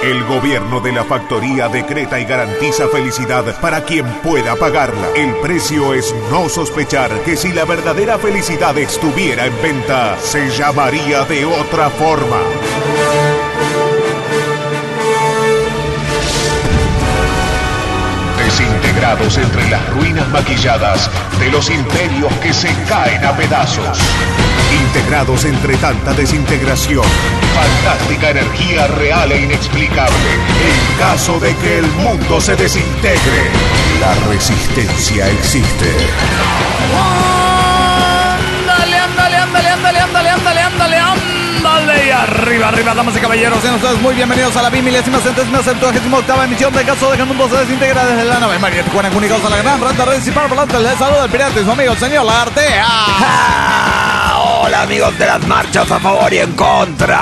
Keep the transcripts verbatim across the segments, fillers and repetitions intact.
El gobierno de la factoría decreta y garantiza felicidad para quien pueda pagarla. El precio es no sospechar que si la verdadera felicidad estuviera en venta, se llamaría de otra forma. Desintegrados entre las ruinas maquilladas de los imperios que se caen a pedazos. Integrados entre tanta desintegración, fantástica energía real e inexplicable. En caso de que el mundo se desintegre, la resistencia existe. Ándale, ándale, ándale, ándale, ándale, ándale, ándale, ándale. Y arriba, arriba, damas y caballeros, sean ustedes muy bienvenidos a la bimilésima centésima centuagésima octava emisión de Caso de que el mundo se desintegra desde la nave María Tijuana, comunicados a la gran rata red y para volante. Les saluda el pirata y su amigo el señor Lagartea. Hola amigos de las marchas a favor y en contra.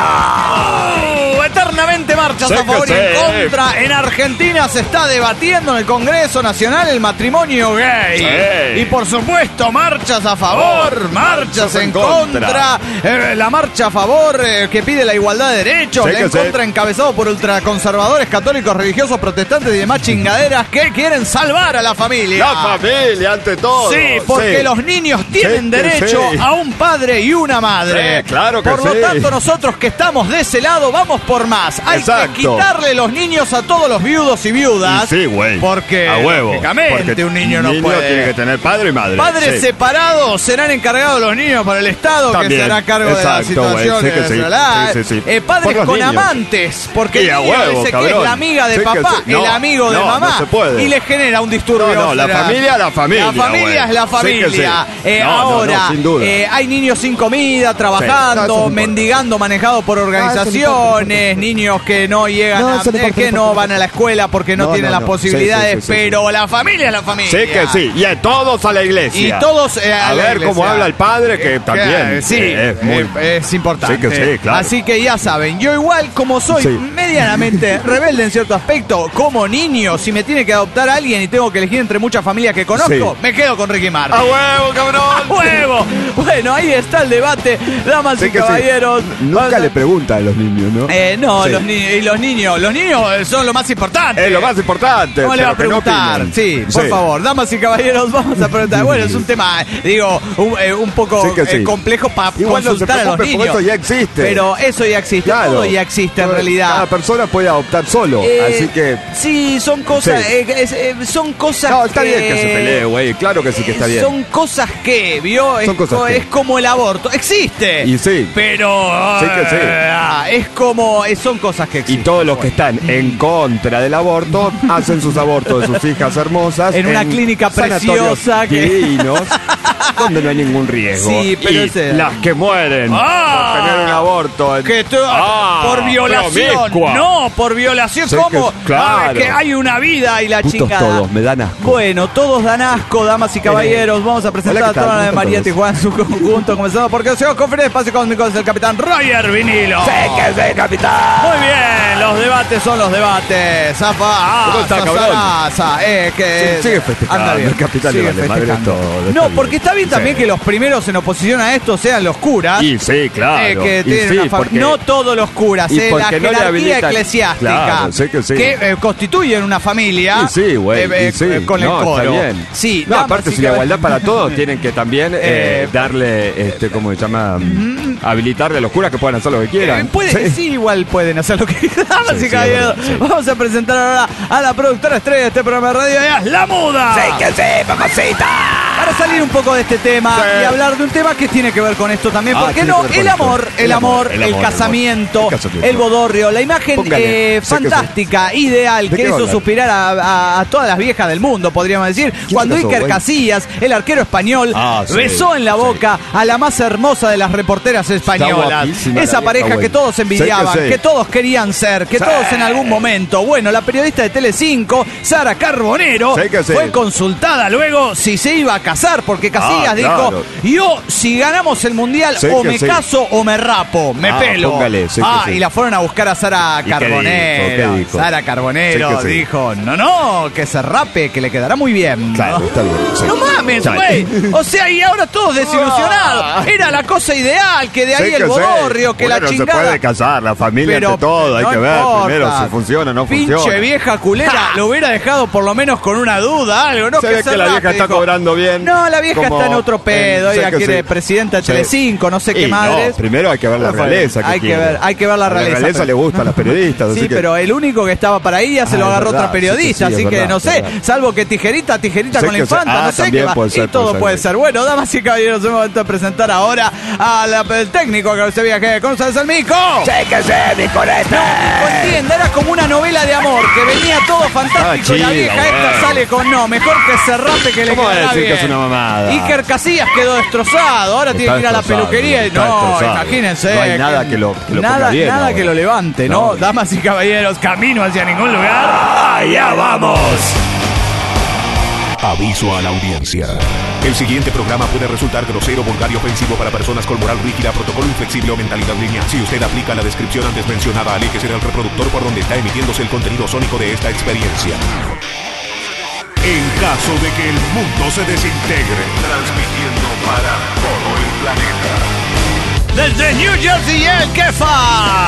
Oh, eternamente marchas Sí a favor que y en sí. contra. En Argentina se está debatiendo en el Congreso Nacional el matrimonio gay. Sí. Y por supuesto marchas a favor, Oh, marchas en contra. Eh, la marcha a favor eh, que pide la igualdad de derechos. Sí La que en sí. contra encabezado por ultraconservadores, católicos, religiosos, protestantes y demás chingaderas que quieren salvar a la familia. La familia ante todo. Sí, porque Sí. los niños tienen Sí que derecho sí. a un padre y una madre. Sí, claro que Por lo sí. tanto, nosotros que estamos de ese lado, vamos por más. Hay Exacto. que quitarle los niños a todos los viudos y viudas. Y sí, güey. Porque, a huevo. lógicamente, Porque un niño no puede. tiene que tener padre y madre. Padres Sí. separados serán encargados los niños para el Estado, También. que se hará cargo Exacto, de la situación. güey. Sí que sí. nacional. Sí, sí, sí. Eh, padres Por los con niños. amantes, porque Sí, el a niño huevo, dice que cabrón. es la amiga de Sí que papá, sí. No, el amigo de no, mamá, no se puede. y le genera un disturbio. No, no, la será. familia, la familia, La familia güey. es la Sí que familia. sí. Eh, No, no, no, ahora, sin duda. eh, hay niños sin comida, No, trabajando, eso no importa. mendigando, manejados por organizaciones, niños que no llegan, No, a, eso no eh, importa, que no no importa. van a la escuela porque no, No, tienen no, las no. posibilidades, Sí, sí, sí, sí, pero la familia es la familia. Sí que sí. Y a todos a la iglesia. Y todos eh, a, A la ver iglesia. cómo habla el padre, que Eh, también. sí, eh, es muy- eh, es importante. Sí que sí, claro. Así que ya saben, yo igual como soy Sí. medianamente rebelde en cierto aspecto, como niño, si me tiene que adoptar a alguien y tengo que elegir entre muchas familias que conozco, Sí. me quedo con Ricky Martin. ¡A huevo, cabrón! ¡A huevo! Bueno, ahí está el debate, damas Sí y que sí. caballeros. Nunca Vamos a- le pregunta a los niños, ¿no? Eh, no, Sí. los, ni y los niños, los niños eh, son lo más importante. Es lo más importante. ¿Cómo le va a pero que no preguntar? opinen. Sí, por Sí. favor, damas y caballeros, vamos a preguntar. Bueno, es un tema, digo, un, eh, un poco Sí que sí. eh, complejo para Igual no se consultar a los preocupe, niños. porque eso ya existe. Pero eso ya existe, Claro. todo ya existe en Cada realidad. persona puede adoptar solo, Eh, así que... sí, son cosas, Sí. eh, es- eh, son cosas No, está que, bien que se pelee, güey. Claro que sí que está bien. Son cosas que, ¿vio? Son es, cosas co- que. es como el aborto. Existe. Y sí. Pero Sí que sí. ah, es como eh, son cosas que Y existen. todos los que están en contra del aborto hacen sus abortos de sus hijas hermosas En una clínica sanatorios preciosa que- divinos, donde no hay ningún riesgo. Sí, pero y ese- las que mueren Ah. por tener un aborto en- Que tú- Ah, por violación, promiscua. no, por violación, Sí ¿cómo? que- claro. Ah, que hay una vida y la Putos chingada. todos, me dan asco. Bueno, todos dan asco, damas y caballeros. Vamos a presentar Hola, a ¿qué toda tal? la de ¿Cómo están María todos? Tijuana en su conjunto, comenzando porque se ofrece espacio cósmico desde el capitán Roger Vinilo. ¡Sí que sí, capitán! Muy bien, los debates son los debates. Zafa, ah, ¿Cómo está, sa, cabrón? sa, sa, eh, que Sí, sigue festejando, anda bien, el capitán sigue le vale madre festejando. todo, está No, bien. porque está bien también Sí. que los primeros en oposición a esto sean los curas. Y sí, claro. Eh, que Y tienen sí, una fam- porque- no todos los curas, y eh, la porque no le jerarquía habilitan- eclesiástica Claro, sé que sí. eh, constituyen una familia. Y sí, güey. eh, eh, y sí. eh, con No, el está coro. bien. Sí, No, damas aparte, y si la caballeros. igualdad para todos, tienen que también eh, Eh, darle, este, ¿cómo se llama? Habilitarle a los curas que puedan hacer lo que quieran. Eh, puede- sí. igual pueden hacer lo que quieran, Sí, y sí, caballeros. es verdad, sí. Vamos a presentar ahora a la productora estrella de este programa de radio, ella es La Muda. ¡Sí que sí, mamacita! Para salir un poco de este tema Sí. y hablar de un tema que tiene que ver con esto también, Ah, ¿por qué tiene no? que ver con El esto. amor, el El amor, amor, el el amor, el casamiento, amor. El casamiento. el bodorrio, la imagen Póngale. eh, Sé que sí. fantástica, ideal, ¿De que qué va a hizo hablar? suspirar a, a- a todas las viejas del mundo, podríamos decir, cuando se casó, Iker güey? Casillas, el arquero español, Ah, sí, besó en la sí. boca a la más hermosa de las reporteras españolas. guapísima Esa la vieja, pareja güey. que todos envidiaban, Sé que que, sí. todos querían ser, que Sí. todos en algún momento. Bueno, la periodista de Telecinco, Sara Carbonero, Sé que sí. fue consultada luego si se iba a casar, porque Casillas Ah, dijo, claro. yo si ganamos el mundial Sí o que me sí. caso o me rapo, me Ah, pelo. póngale, sí que ah, sí. y la fueron a buscar a Sara ¿Y qué Carbonero. dijo? ¿Qué dijo? Sara Carbonero Sí que sí. dijo, no, no, que se rape, que le quedará muy bien. Claro, está bien. sí. No mames, Sí. güey. O sea, y ahora todos desilusionados. Era la cosa ideal, que de ahí Sí el que sí. bodorrio, que Uno la no chingada. se puede casar, la familia Pero ante todo, hay no que ver importa. primero si funciona o no Pinche funciona. vieja culera, lo hubiera dejado por lo menos con una duda, algo, ¿no? Se ve se que la rape, vieja está dijo. cobrando bien. No, la vieja como está en otro pedo, en- ella sé que quiere sí. presidenta de Sí. Telecinco, no sé qué Y no, madres. primero hay que ver la Pero, realeza. hay que que quiere. ver- hay que ver la A realeza, La realeza pero- le gusta a los periodistas. Sí, así que- pero el único que estaba para ahí ya se Ah, lo es agarró verdad, otra periodista, sí que sí, así es que verdad, no es sé, verdad. salvo que tijerita, tijerita Sé con la que se- infanta, ah, no sé qué también va. puede ser, Y todo puede ser, puede sí. ser. Bueno, damas y caballeros, es momento de presentar ahora al técnico que usted viaje con ustedes, el Mico. Sí que sí, mi conete. No entienda, era como una novela de amor, que venía todo fantástico Ah, y la chido, vieja esta bueno. sale con no, mejor que se rape que le ¿Cómo va a quedará decir que bien. es una mamada? Iker Casillas quedó destrozado, ahora tiene que ir a la destrozado, peluquería y está no, destrozado. imagínense. No hay nada que lo- que lo nada, ponga bien nada ahora. que lo levante, ¿no? No. Damas y caballeros, camino hacia ningún lugar. Allá vamos. Aviso a la audiencia. El siguiente programa puede resultar grosero, vulgar y ofensivo para personas con moral rígida, protocolo inflexible o mentalidad lineal. Si usted aplica la descripción antes mencionada, aléjese del reproductor por donde está emitiéndose el contenido sónico de esta experiencia. En caso de que el mundo se desintegre, transmitiendo para todo el planeta. Desde New Jersey, el Kefa.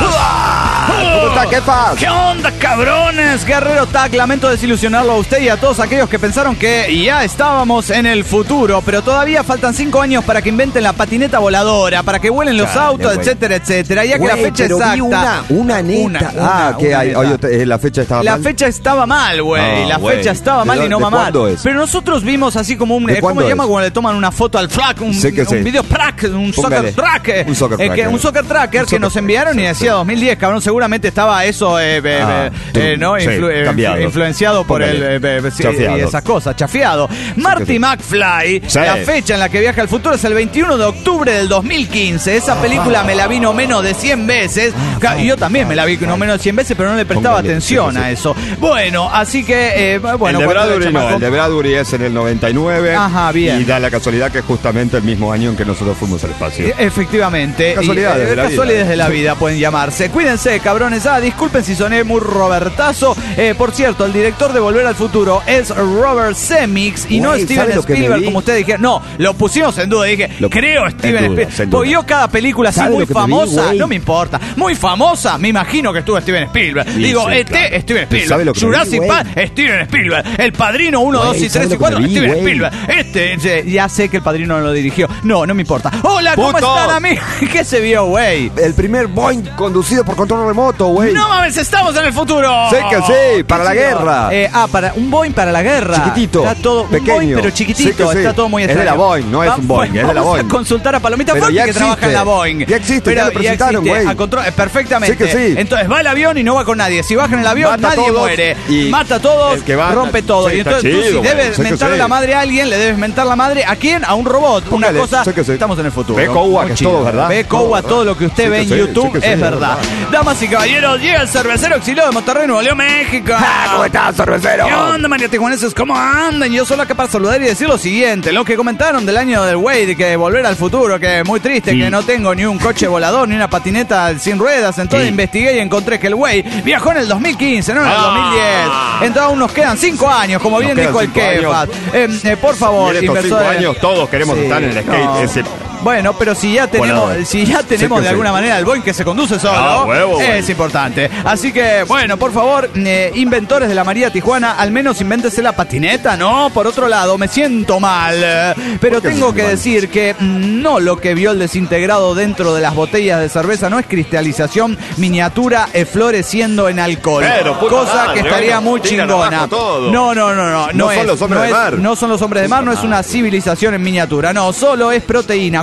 ¿Cómo está, Kefa? ¿Qué onda, cabrones? Guerrero Tag, lamento desilusionarlo a usted y a todos aquellos que pensaron que ya estábamos en el futuro, pero todavía faltan cinco años para que inventen la patineta voladora, para que vuelen los Chale, autos, güey. etcétera, etcétera. Ya que la Güey, fecha pero vi exacta. una- una neta. Ah, que una hay. neta. Oye, te- eh, la fecha estaba La mal. fecha estaba mal, güey. Ah, la güey. fecha estaba ¿De mal y dónde- no de mamar. cuándo es? Pero nosotros vimos así como un. ¿De eh, ¿Cómo cuándo se llama es? cuando le toman una foto al flag? Un, Sí que un sí. video track, un Póngale. soccer track. eh, Un soccer eh, tracker. que- un soccer tracker Un que soccer nos enviaron y tracker, decía sí. dos mil diez, cabrón. Seguramente estaba eso eh, eh, Ah, eh, ¿no? sí, Influ- eh, cambiado. influenciado por el. Póngale. eh, eh, sí, Chafiado. y esas cosas, chafiado. Marty sí. McFly, Sí. la fecha en la que viaja al futuro es el veintiuno de octubre del dos mil quince. Esa película me la vi no menos de cien veces. Ca- y Yo también me la vi no menos de cien veces, pero no le prestaba Póngale, atención sí, sí, a sí. eso. Bueno, así que, eh, bueno, el de cuando era Bradbury no, chamaco- el de Bradbury es en el noventa y nueve. Ajá, bien. Y da la casualidad que es justamente el mismo año en que nosotros fuimos al espacio. Eh, Efectivamente. Casualidades Y, eh, de la vida. casualidades de la vida pueden llamarse. Cuídense, cabrones. Ah, disculpen si soné muy Robertazo. Eh, por cierto, el director de Volver al Futuro es Robert Zemeckis y no Güey, Steven ¿sabe lo que me Spielberg, vi? como ustedes dijeron. No, lo pusimos en duda. Dije, Lo- creo en Steven duda, Spielberg. sin duda. Porque yo cada película así ¿Sabe muy lo que me vi, famosa, güey? no me importa, muy famosa, me imagino que estuvo Steven Spielberg. Sí, Digo, sí, E T, claro. Steven ¿Sabe Spielberg. lo que me vi, Jurassic güey? Park, Steven Spielberg. El Padrino uno, Güey, dos y ¿sabe tres lo y que cuatro, me vi, Steven güey? Spielberg. Este, eh, ya sé que el Padrino no lo dirigió. No, no me importa. Hola, ¿cómo ¡Puto! están, amigos? ¿Qué se vio, güey? El primer Boeing conducido por control remoto, güey. No mames, estamos en el futuro. Sé que sí, para la chido. guerra. Eh, ah, para un Boeing para la guerra. Chiquitito, Está todo, un pequeño. Boeing pero Sé chiquitito, que sí. está todo muy Es de extraño. la Boeing, no es un Boeing, es de la vamos Boeing. a consultar a Palomita Pero Fonti ya que trabaja en existe. la Boeing. Ya existe, Pero ya lo presentaron, existe, güey. a control- eh, perfectamente. Sí que sí. Entonces va el avión y no va con nadie. Si baja en el avión, Mata a nadie todos muere. y Mata a todos, el que va- rompe todo. Sí, y está entonces tú, chido, si güey. debes Sé que mentarle sí. la madre a alguien, le debes mentar la madre a quién? A un robot. Póngale, Una cosa. sé que sí. Estamos en el futuro. Ve Cowa, Muy que es chido. todo, ¿verdad? Ve Cowa, todo lo que usted Sí ve que en sí, YouTube sí que sí, es es verdad. verdad. Damas y caballeros, llega el cervecero exiliado de Monterrey, Nuevo León, México. Ah, ¿cómo estás, cervecero? ¿Qué onda, María Tijuaneses? ¿Cómo andan? Yo solo acá para saludar y decir lo siguiente. Lo que comentaron del año del güey, de que volver al futuro, que muy triste, que no tengo ni un coche volador, ni una patineta sin ruedas. Entonces Sí. investigué y encontré que el güey viajó en el dos mil quince, no en el Ah. dos mil diez. Entonces aún nos quedan cinco años, como Nos bien quedan dijo el cinco Kefat. años. Eh, eh, por favor, Y en estos cinco inversores- años todos queremos Sí, estar en el skate. no. Ese... Bueno, pero si ya tenemos, Volador. si ya tenemos que de sí. alguna manera el Boeing que se conduce solo, Ah, huevo, güey. es importante. Así que, bueno, por favor, eh, inventores de la María Tijuana, al menos invéntese la patineta, ¿no? Por otro lado, me siento mal, eh, pero ¿Por qué tengo se que siente mal? decir que mm, no lo que vio el desintegrado dentro de las botellas de cerveza no es cristalización miniatura eh, floreciendo en alcohol. Pero, puta cosa madre, que estaría bueno, muy tiran chingona. abajo todo. No, no, no, no. No es, son los hombres no de es- mar. No son los hombres de mar, no es una civilización en miniatura. No, solo es proteína.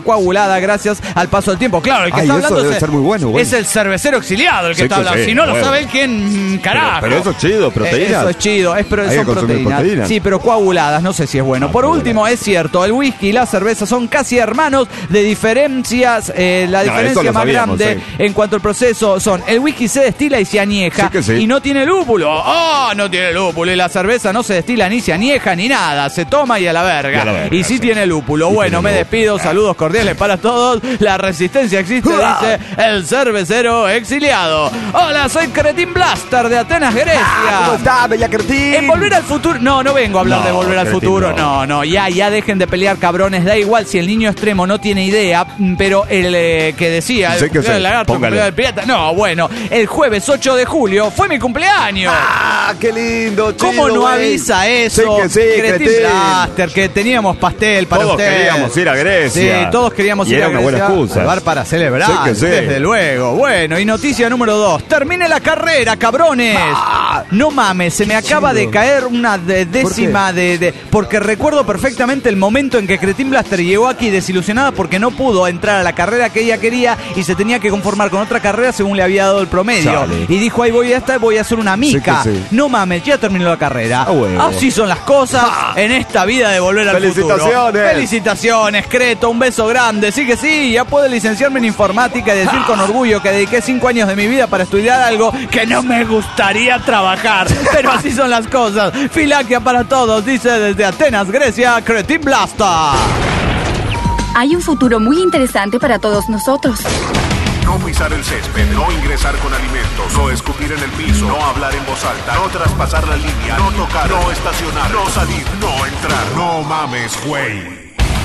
coagulada gracias al paso del tiempo. Claro, el que Ay, está eso hablando debe es, ser muy bueno, bueno. es el cervecero exiliado el que Sí, está que hablando. sí, Si no lo bueno. sabe, ¿quién carajo? Pero, pero eso es chido, proteínas. Eh, eso es chido, es, pero Hay que son consumir proteínas. proteínas. Sí, pero coaguladas, no sé si es bueno. Ah, Por bueno. último, es cierto, el whisky y la cerveza son casi hermanos de diferencias. Eh, la No, diferencia eso lo más sabíamos, grande sí. en cuanto al proceso son el whisky se destila y se añeja Sí que sí. y no tiene lúpulo. ¡Oh, no tiene lúpulo! Y la cerveza no se destila ni se añeja ni nada. Se toma y a la verga. Y a la verga, y sí, sí. tiene lúpulo. Y Bueno, tiene me lúpulo. despido. Saludos cordiales para todos. La resistencia existe, dice el cervecero exiliado. Hola, soy Cretín Blaster de Atenas, Grecia. ¿Cómo está, Bella Cretín? En Volver al Futuro. No, no vengo a hablar No, de Volver al Cretín, Futuro. no. No, no, ya, ya dejen de pelear, cabrones. Da igual si el niño extremo no tiene idea, pero el eh, que decía, Sí que el, sí, el lagarto, el póngale. cumpleaños del pirata. No, bueno, el jueves ocho de julio fue mi cumpleaños. ¡Ah, qué lindo, chido, ¿Cómo no güey? avisa eso? Sí que sí, Cretín Cretín. Blaster, que teníamos pastel para Todos ustedes. queríamos ir a Grecia. Sí, todos queríamos Y ir era a una buena Grecia. excusa. Lugar para celebrar, Sí que sí. desde luego. Bueno, y noticia número dos. Termine la carrera, cabrones. Ah. No mames, se me acaba de caer una de- décima de, de... Porque recuerdo perfectamente el momento en que Cretín Blaster llegó aquí desilusionada porque no pudo entrar a la carrera que ella quería y se tenía que conformar con otra carrera según le había dado el promedio. Chale. Y dijo, ahí voy a estar, voy a hacer una mica. Sí que sí. No mames, ya terminó la carrera. Ah, huevo. Así son las cosas en esta vida de Volver al Futuro. Felicitaciones. Felicitaciones, Creto, un beso grande. Sí que sí, ya puedo licenciarme en informática y decir con orgullo que dediqué cinco años de mi vida para estudiar algo que no me gustaría trabajar. Pero así son las cosas. Filaquia para todos, dice desde Atenas, Grecia, Cretín Blasta. Hay un futuro muy interesante para todos nosotros. No pisar el césped, no ingresar con alimentos, no escupir en el piso, no hablar en voz alta, no traspasar la línea, no tocar, no estacionar, no salir, no entrar. No mames, güey.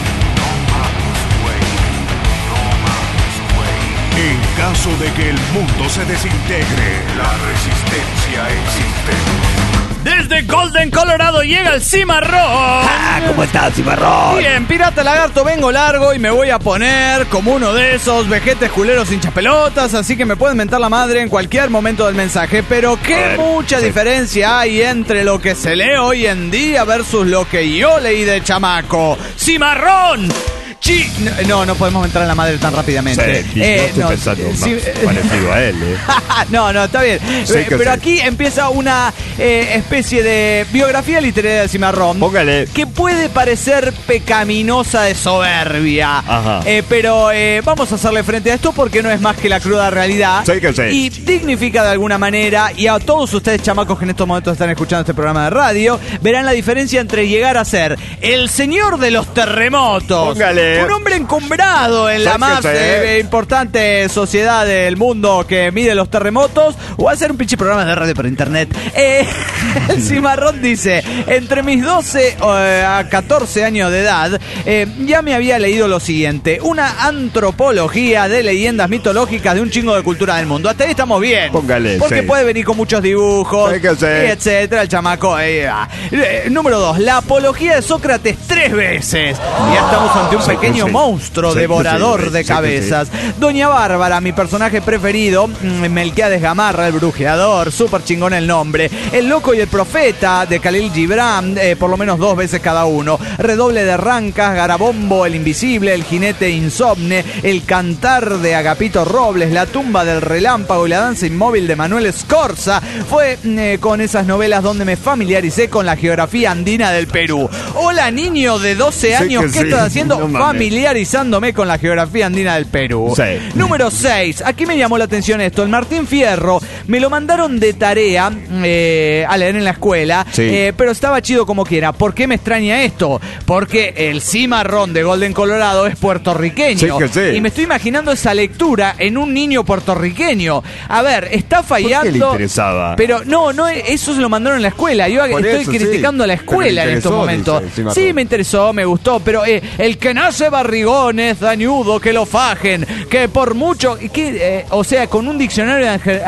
En caso de que el mundo se desintegre, la resistencia existe. Desde Golden, Colorado llega el Cimarrón. Ah, ¿cómo estás, Cimarrón? Bien, Pirata Lagarto, vengo largo y me voy a poner como uno de esos vejetes culeros hinchapelotas, así que me pueden mentar la madre en cualquier momento del mensaje, pero qué ver, mucha sí. diferencia hay entre lo que se lee hoy en día versus lo que yo leí de chamaco. ¡Cimarrón! Chi- no, no podemos entrar en la madre tan rápidamente. Sí, Eh, yo estoy pensando más sí, parecido a él, ¿eh? no, no, está bien. Sí Eh, que Pero sí. aquí empieza una eh, especie de biografía literaria de Cimarrón. Póngale. Que puede parecer pecaminosa de soberbia. Ajá. Eh, pero eh, vamos a hacerle frente a esto porque no es más que la cruda realidad. Sí que sí. Y dignifica de alguna manera, y a todos ustedes chamacos que en estos momentos están escuchando este programa de radio, verán la diferencia entre llegar a ser el señor de los terremotos. Póngale. Un hombre encumbrado en Sí la que más sí. eh, importante sociedad del mundo que mide los terremotos, o hacer un pinche programa de radio por internet. Eh, el Cimarrón dice, entre mis doce eh, a catorce años de edad, eh, ya me había leído lo siguiente, una antropología de leyendas mitológicas de un chingo de cultura del mundo. Hasta ahí estamos bien. Póngale, Porque sí. puede venir con muchos dibujos, Sí que sí. y etcétera, el chamaco. eh, ah. Eh, número dos, la apología de Sócrates tres veces. Ya estamos ante un Sí que pequeño sí. monstruo Sí que devorador sí, de sí que cabezas. Doña Bárbara, mi personaje preferido, mm, Melquiades Gamarra, el brujeador, súper chingón el nombre. El loco y el profeta de Khalil Gibran, eh, por lo menos dos veces cada uno. Redoble de Rancas, Garabombo, el invisible, el jinete insomne, el cantar de Agapito Robles, la tumba del relámpago y la danza inmóvil de Manuel Scorza. Fue mm, eh, con esas novelas donde me familiaricé con la geografía andina del Perú. Hola, niño de doce Sí años, que ¿qué sí. estás haciendo? No mames. Familiarizándome con la geografía andina del Perú. Sí. Número seis. Aquí me llamó la atención esto. El Martín Fierro me lo mandaron de tarea eh, a leer en la escuela, Sí. eh, pero estaba chido como quiera. ¿Por qué me extraña esto? Porque el Cimarrón de Golden, Colorado es puertorriqueño. Sí que sí. Y me estoy imaginando esa lectura en un niño puertorriqueño. A ver, está fallando. ¿Por qué le interesaba? Pero no, no, eso se lo mandaron en la escuela. Yo Por estoy eso, sí. criticando a la Pero escuela le en estos interesó, momentos. dice el Cimarrón. Sí, me interesó, me gustó, pero eh, el que nace barrigón es dañudo que lo fajen, que por mucho, que, eh, o sea, con un diccionario arge- argentino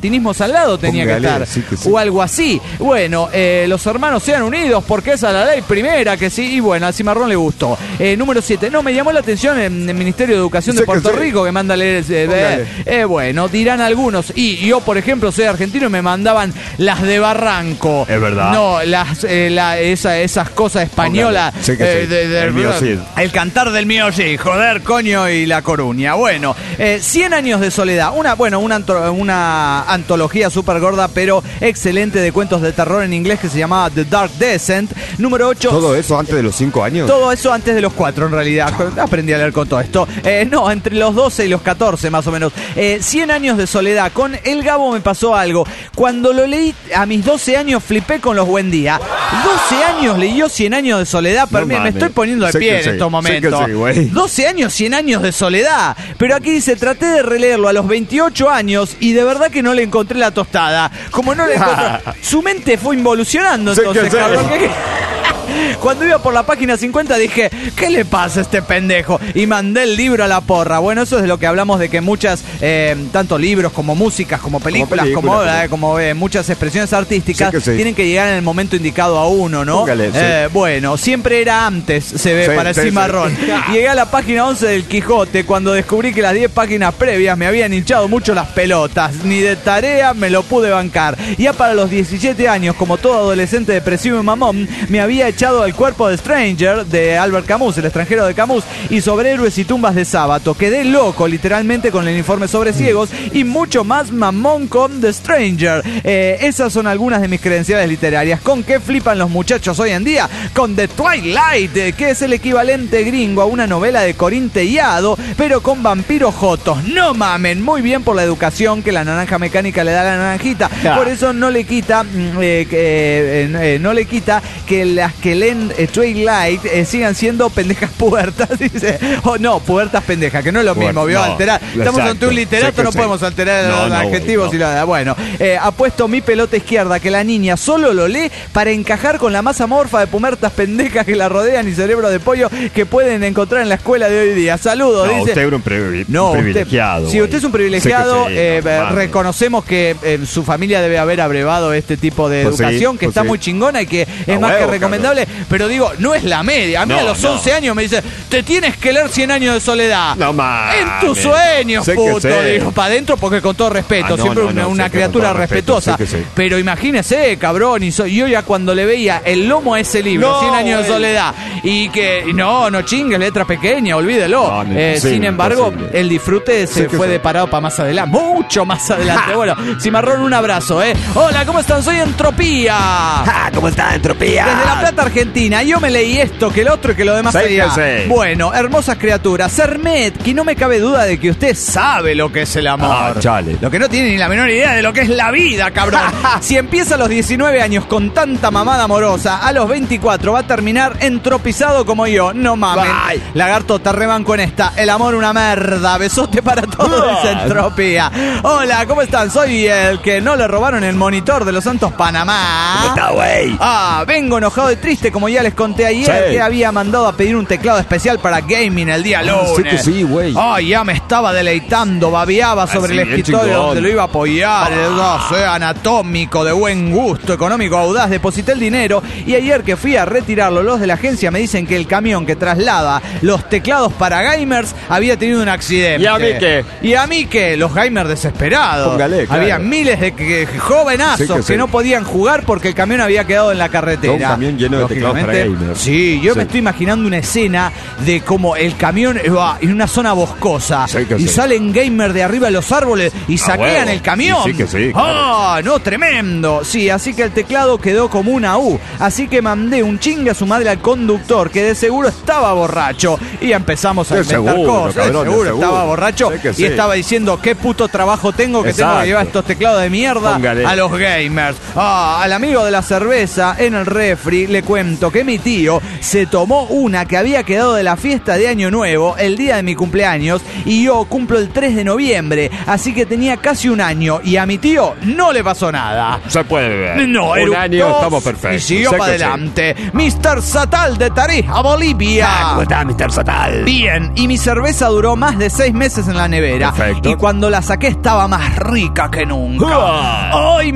Martinismo Salado tenía Póngale, que estar. sí que sí. O algo así. Bueno, eh, los hermanos sean unidos porque esa es la ley primera, que sí. Y bueno, al Cimarrón le gustó. Eh, número siete. No, me llamó la atención en el Ministerio de Educación Sí de que Puerto sí. Rico que manda a leer. Eh, Póngale. eh, bueno, dirán algunos. Y yo, por ejemplo, soy argentino y me mandaban las de Barranco. Es verdad. No, las, eh, la, esa, esas cosas españolas. Póngale. Sí que eh, sí. de- de- El mío sí. el cantar del mío sí, joder, coño, y La Coruña. Bueno, eh, cien años de soledad. Una, bueno, una, anto- una antología súper gorda, pero excelente de cuentos de terror en inglés que se llamaba The Dark Descent. Número ocho. ¿Todo eso antes de los cinco años? Todo eso antes de los cuatro, en realidad. Aprendí a leer con todo esto. Eh, no, entre los doce y los catorce, más o menos. Eh, cien años de soledad. Con El Gabo me pasó algo. Cuando lo leí a mis doce años, flipé con los Buen Día. doce años leyó cien años de soledad. Pero No mira, me mames. estoy poniendo de Sé pie que en sí, estos sé momentos. que sí, güey. doce años, cien años de soledad. Pero aquí dice, traté de releerlo a los veintiocho años y de verdad que no le encontré la tostada. Como no le encontré... Su mente fue involucionando Sé que entonces, sí. cabrón. ¿Qué- Cuando iba por la página cincuenta dije, ¿qué le pasa a este pendejo? Y mandé el libro a la porra. Bueno, eso es de lo que hablamos, de que muchas, eh, tanto libros como músicas, como películas, como, películas, eh, como eh, muchas expresiones artísticas, Sí que sí. tienen que llegar en el momento indicado a uno, ¿no? Póngale, sí. Eh, bueno, siempre era antes, se ve Sí, para el sí, cimarrón. sí. Llegué a la página once del Quijote cuando descubrí que las diez páginas previas me habían hinchado mucho las pelotas. Ni de tarea me lo pude bancar. Ya para los diecisiete años, como todo adolescente depresivo y mamón, me había echado al cuerpo de Stranger, de Albert Camus, el extranjero de Camus, y sobre héroes y tumbas de sábado. Quedé loco, literalmente, con el informe sobre ciegos y mucho más mamón con The Stranger. Eh, esas son algunas de mis credenciales literarias. ¿Con qué flipan los muchachos hoy en día? Con The Twilight, eh, que es el equivalente gringo a una novela de Corín Tellado, pero con vampiros jotos. No mamen, muy bien por la educación que la naranja mecánica le da a la naranjita. Ja. Por eso no le quita, mm, eh, que, eh, eh, no le quita que las que leen eh, Twilight eh, sigan siendo pendejas puertas, dice. O no, puertas pendejas, que no es lo Puertas, mismo, vio, no, alterar. Estamos exacto. ante un literato, Sí que no sí. podemos alterar No, los no, adjetivos güey, y no. lo bueno. Eh, apuesto mi pelota izquierda que la niña solo lo lee para encajar con la masa morfa de pumertas pendejas que la rodean y cerebro de pollo que pueden encontrar en la escuela de hoy día. Saludos, No, dice. usted era un, privi- No, un usted- privilegiado. si güey. usted es un privilegiado, Sí que sí, eh, no, mames. reconocemos que eh, su familia debe haber abrevado este tipo de Pues sí, educación, que pues está sí. muy chingona y que es A más que huevo, recomendable. Pero digo, no es la media. A mí No, a los no. once años me dice, te tienes que leer cien años de soledad. No mames. En tus sueños, Sé que puto. sé. Digo, para adentro porque con todo respeto. Ah, no, siempre no, una, no, una sé que con criatura todo respeto, respetuosa. sé que sí. Pero imagínese, cabrón. Y so- yo ya cuando le veía el lomo a ese libro, No, cien años de güey. soledad, y que, y no, no chingues, letra pequeña, olvídelo. No, no, Eh, imposible, sin embargo, imposible. el disfrute se Sí que fue sí. deparado para más adelante, mucho más adelante. Bueno, Cimarrón, un abrazo, ¿eh? Hola, ¿cómo están? Soy Entropía. ¡Ja! ¿Cómo está, Entropía? Desde La Plata, Argentina. Yo me leí esto, que el otro y que lo demás Sí allá. que sí. Bueno, hermosas criaturas. Sermet, que no me cabe duda de que usted sabe lo que es el amor. Ah, chale. Lo que no tiene ni la menor idea de lo que es la vida, cabrón. Si empieza a los diecinueve años con tanta mamada amorosa, a los veinticuatro va a terminar entropizado como yo. No mames. Ay. Lagarto, te rebanco en esta. El amor una merda. Besote para todos, dice Entropía. Hola, ¿cómo están? Soy el que no le robaron el monitor de los Santos Panamá. ¿Cómo está, güey? Ah, vengo enojado y triste, como ya les conté ayer, Sí. que había mandado a pedir un teclado especial para gaming el día lunes. sí que sí, güey. Ah, ya me estaba deleitando, babeaba sobre sí, el bien escritorio chingón. donde lo iba a apoyar. No sé, anatómico, de buen gusto, económico, audaz. Deposité el dinero y ayer que fui a retirarlo, los de la agencia me dicen que el camión que traslada los teclados para gamers había tenido un accidente. ¿Y a mí qué? Y a mí qué, los gamers desesperados. Póngale, claro. Había miles de que- jovenazos Sí que que, sí. no podían jugar porque el camión había quedado en la carretera. Un camión lleno de teclados para Lógicamente, gamers. Sí, yo Sí. me estoy imaginando una escena de como el camión va en una zona boscosa Sí que y sí. salen gamers de arriba de los árboles y saquean huevo. el camión. Sí, sí que sí, ¡Ah, no, tremendo! Sí, así que el teclado quedó como una U. Así que mandé un chingue a su madre al conductor, que de seguro estaba borracho. Y empezamos a De inventar seguro, cosas. De cabrón, de seguro seguro. estaba borracho Sí que y sí. estaba diciendo qué puto trabajo tengo que tengo Exacto. que llevar estos teclados de mierda Póngale. a los gamers. Ah, al amigo de la cerveza en el refri le cuento cuento que mi tío se tomó una que había quedado de la fiesta de Año Nuevo el día de mi cumpleaños y yo cumplo el tres de noviembre, así que tenía casi un año y a mi tío no le pasó nada. Se puede ver. No, un eructó año estamos perfectos. y siguió Sé para que sí. adelante. mister Satal de Tarija, Bolivia. Ah, ¿cómo está, mister Satal? Bien, y mi cerveza duró más de seis meses en la nevera. Perfecto. Y cuando la saqué estaba más rica que nunca. ¡Ah! ¡Ay,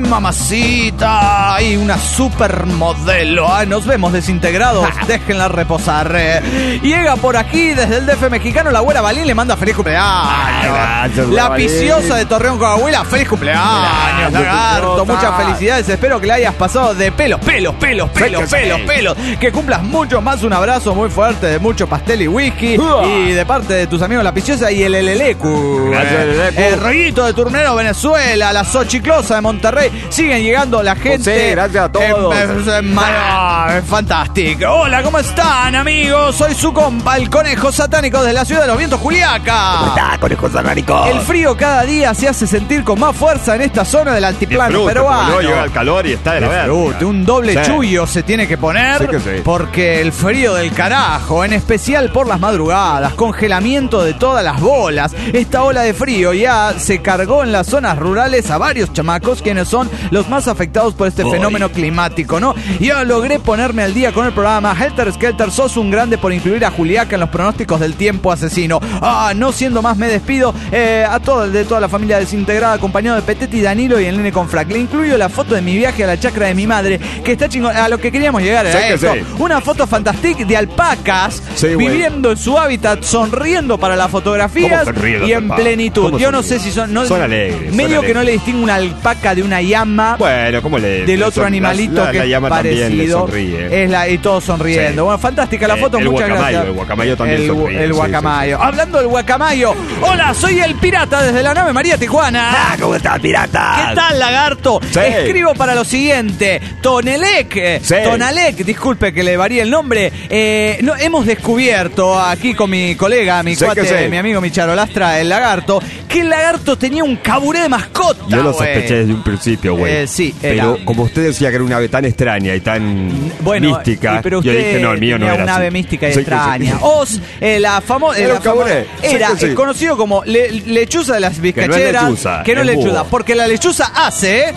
mamacita! ¡Ay, una supermodelo! ¡Ay, nos vemos desintegrados! Déjenla reposar. eh. Llega por aquí desde el D F mexicano la güera Balín, le manda feliz cumpleaños. Ay, gracias, la Balín. Piciosa de Torreón, Coahuila, feliz cumpleaños, Gracias, lagarto. Piciosa. Muchas felicidades. Espero que la hayas pasado de pelos, pelos, pelos, pelos, que sí. pelos, pelos. Que cumplas mucho más. Un abrazo muy fuerte de mucho pastel y whisky. ¡Uah! Y de parte de tus amigos La Piciosa y el Elelecu. Gracias, Elelecu. El Rollito de Turnero, Venezuela. La Xochiclosa de Monterrey. Siguen llegando la gente. Sí, gracias a todos. Eh, eh, ma- fantástico. Hola, ¿cómo están, amigos? Soy su compa, el conejo satánico de la ciudad de los vientos, Juliaca. ¿Cómo está, conejo satánico? El frío cada día se hace sentir con más fuerza en esta zona del altiplano Disfrute, porque peruano. luego llega el calor y está de la verga. Disfrute, un doble Sí. chullo se tiene que poner Sí que sí. porque el frío del carajo, en especial por las madrugadas, congelamiento de todas las bolas. Esta ola de frío ya se cargó en las zonas rurales a varios chamacos quienes son los más afectados por este Uy. fenómeno climático, ¿no? Yo logré ponerme al día con el programa Helter Skelter, sos un grande por incluir a Juliaca en los pronósticos del tiempo asesino. Ah, no siendo más me despido eh, a todo, de toda la familia desintegrada, acompañado de Petete y Danilo y el nene con frac. Le incluyo la foto de mi viaje a la chacra de mi madre, que está chingón. A lo que queríamos llegar era Sí que esto. sí. Una foto fantástica de alpacas Sí, güey. viviendo en su hábitat, sonriendo para las fotografías ¿Cómo sonríen las y en alpacas? plenitud. ¿Cómo Yo no sé sonríen? si son... No, Son alegres, son medio que alegres. no le distingo una alpaca de una llama. Bueno, ¿cómo le Del otro son- animalito la, la, que la es llama también le parecido sonríe. es la, y todos sonriendo. Sí. Bueno, fantástica la Eh, foto, el muchas guacamayo, gracias. el guacamayo también el, sonríe, el sí, guacamayo. sí, sí. Hablando del guacamayo, hola, soy el pirata desde la nave María Tijuana. Ah, ¿cómo está, pirata? ¿Qué tal, lagarto? Sí. Escribo para lo siguiente. Tonelec, eh, Sí. Tonalec, disculpe que le varíe el nombre. Eh, no, hemos descubierto aquí con mi colega, mi Sí cuate, que sí. mi amigo mi charolastra, el lagarto, que el lagarto tenía un caburé de mascota. Yo lo güey. sospeché desde un principio, güey. Eh, sí, era- Pero como usted decía que era una ave tan extraña y tan Bueno, mística, y- pero yo usted dije, no, el mío no tenía era una así. ave mística y Sí que sí. extraña. Os, eh, la famosa... Era un caburé. Sí Era que sí. eh, conocido como le- lechuza de las vizcacheras. lechuza, que no es es lechuza, búho. porque la lechuza hace...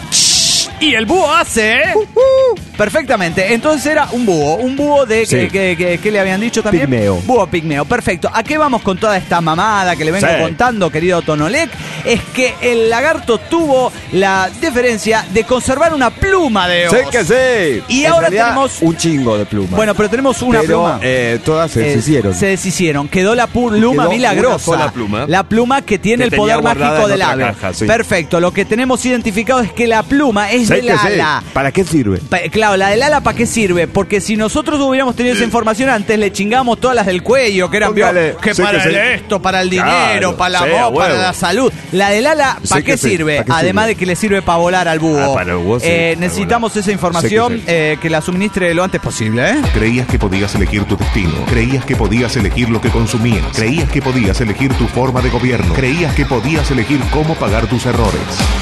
Y el búho hace... Perfectamente. Entonces era un búho. Un búho de... Sí. Que, que, que- ¿qué le habían dicho también? Pigmeo. Búho pigmeo. Perfecto. ¿A qué vamos con toda esta mamada que le vengo Sí. contando, querido Tonolec? Es que el lagarto tuvo la deferencia de conservar una pluma de os. Sí que sí. Y En ahora realidad, tenemos- un chingo de plumas. Bueno, pero tenemos una pero, pluma. eh, todas se Eh, deshicieron. Se deshicieron. Quedó la pu- pluma Quedó milagrosa. una sola pluma. La pluma que tiene Que el tenía poder guardada mágico en del otra ave. caja, sí. Perfecto. Lo que tenemos identificado es que la pluma es Sí del que sí. ala. ¿Para qué sirve? Pa- Claro, la del ala, ¿para qué sirve? Porque si nosotros hubiéramos tenido esa información antes, le chingamos todas las del cuello, que eran Póngale, que sí para que el sí. esto, para el dinero, Claro, para la sí, voz, a para huevo. la salud. La del ala, ¿para Sí qué que sí, sirve? ¿para qué Además sirve? de que le sirve para volar al búho. Ah, para el búho sí, Eh, para necesitamos volar. esa información Sí que eh, que la suministre lo antes posible, ¿eh? Creías que podías elegir tu destino. Creías que podías elegir lo que consumías. Creías que podías elegir tu forma de gobierno. Creías que podías elegir cómo pagar tus errores.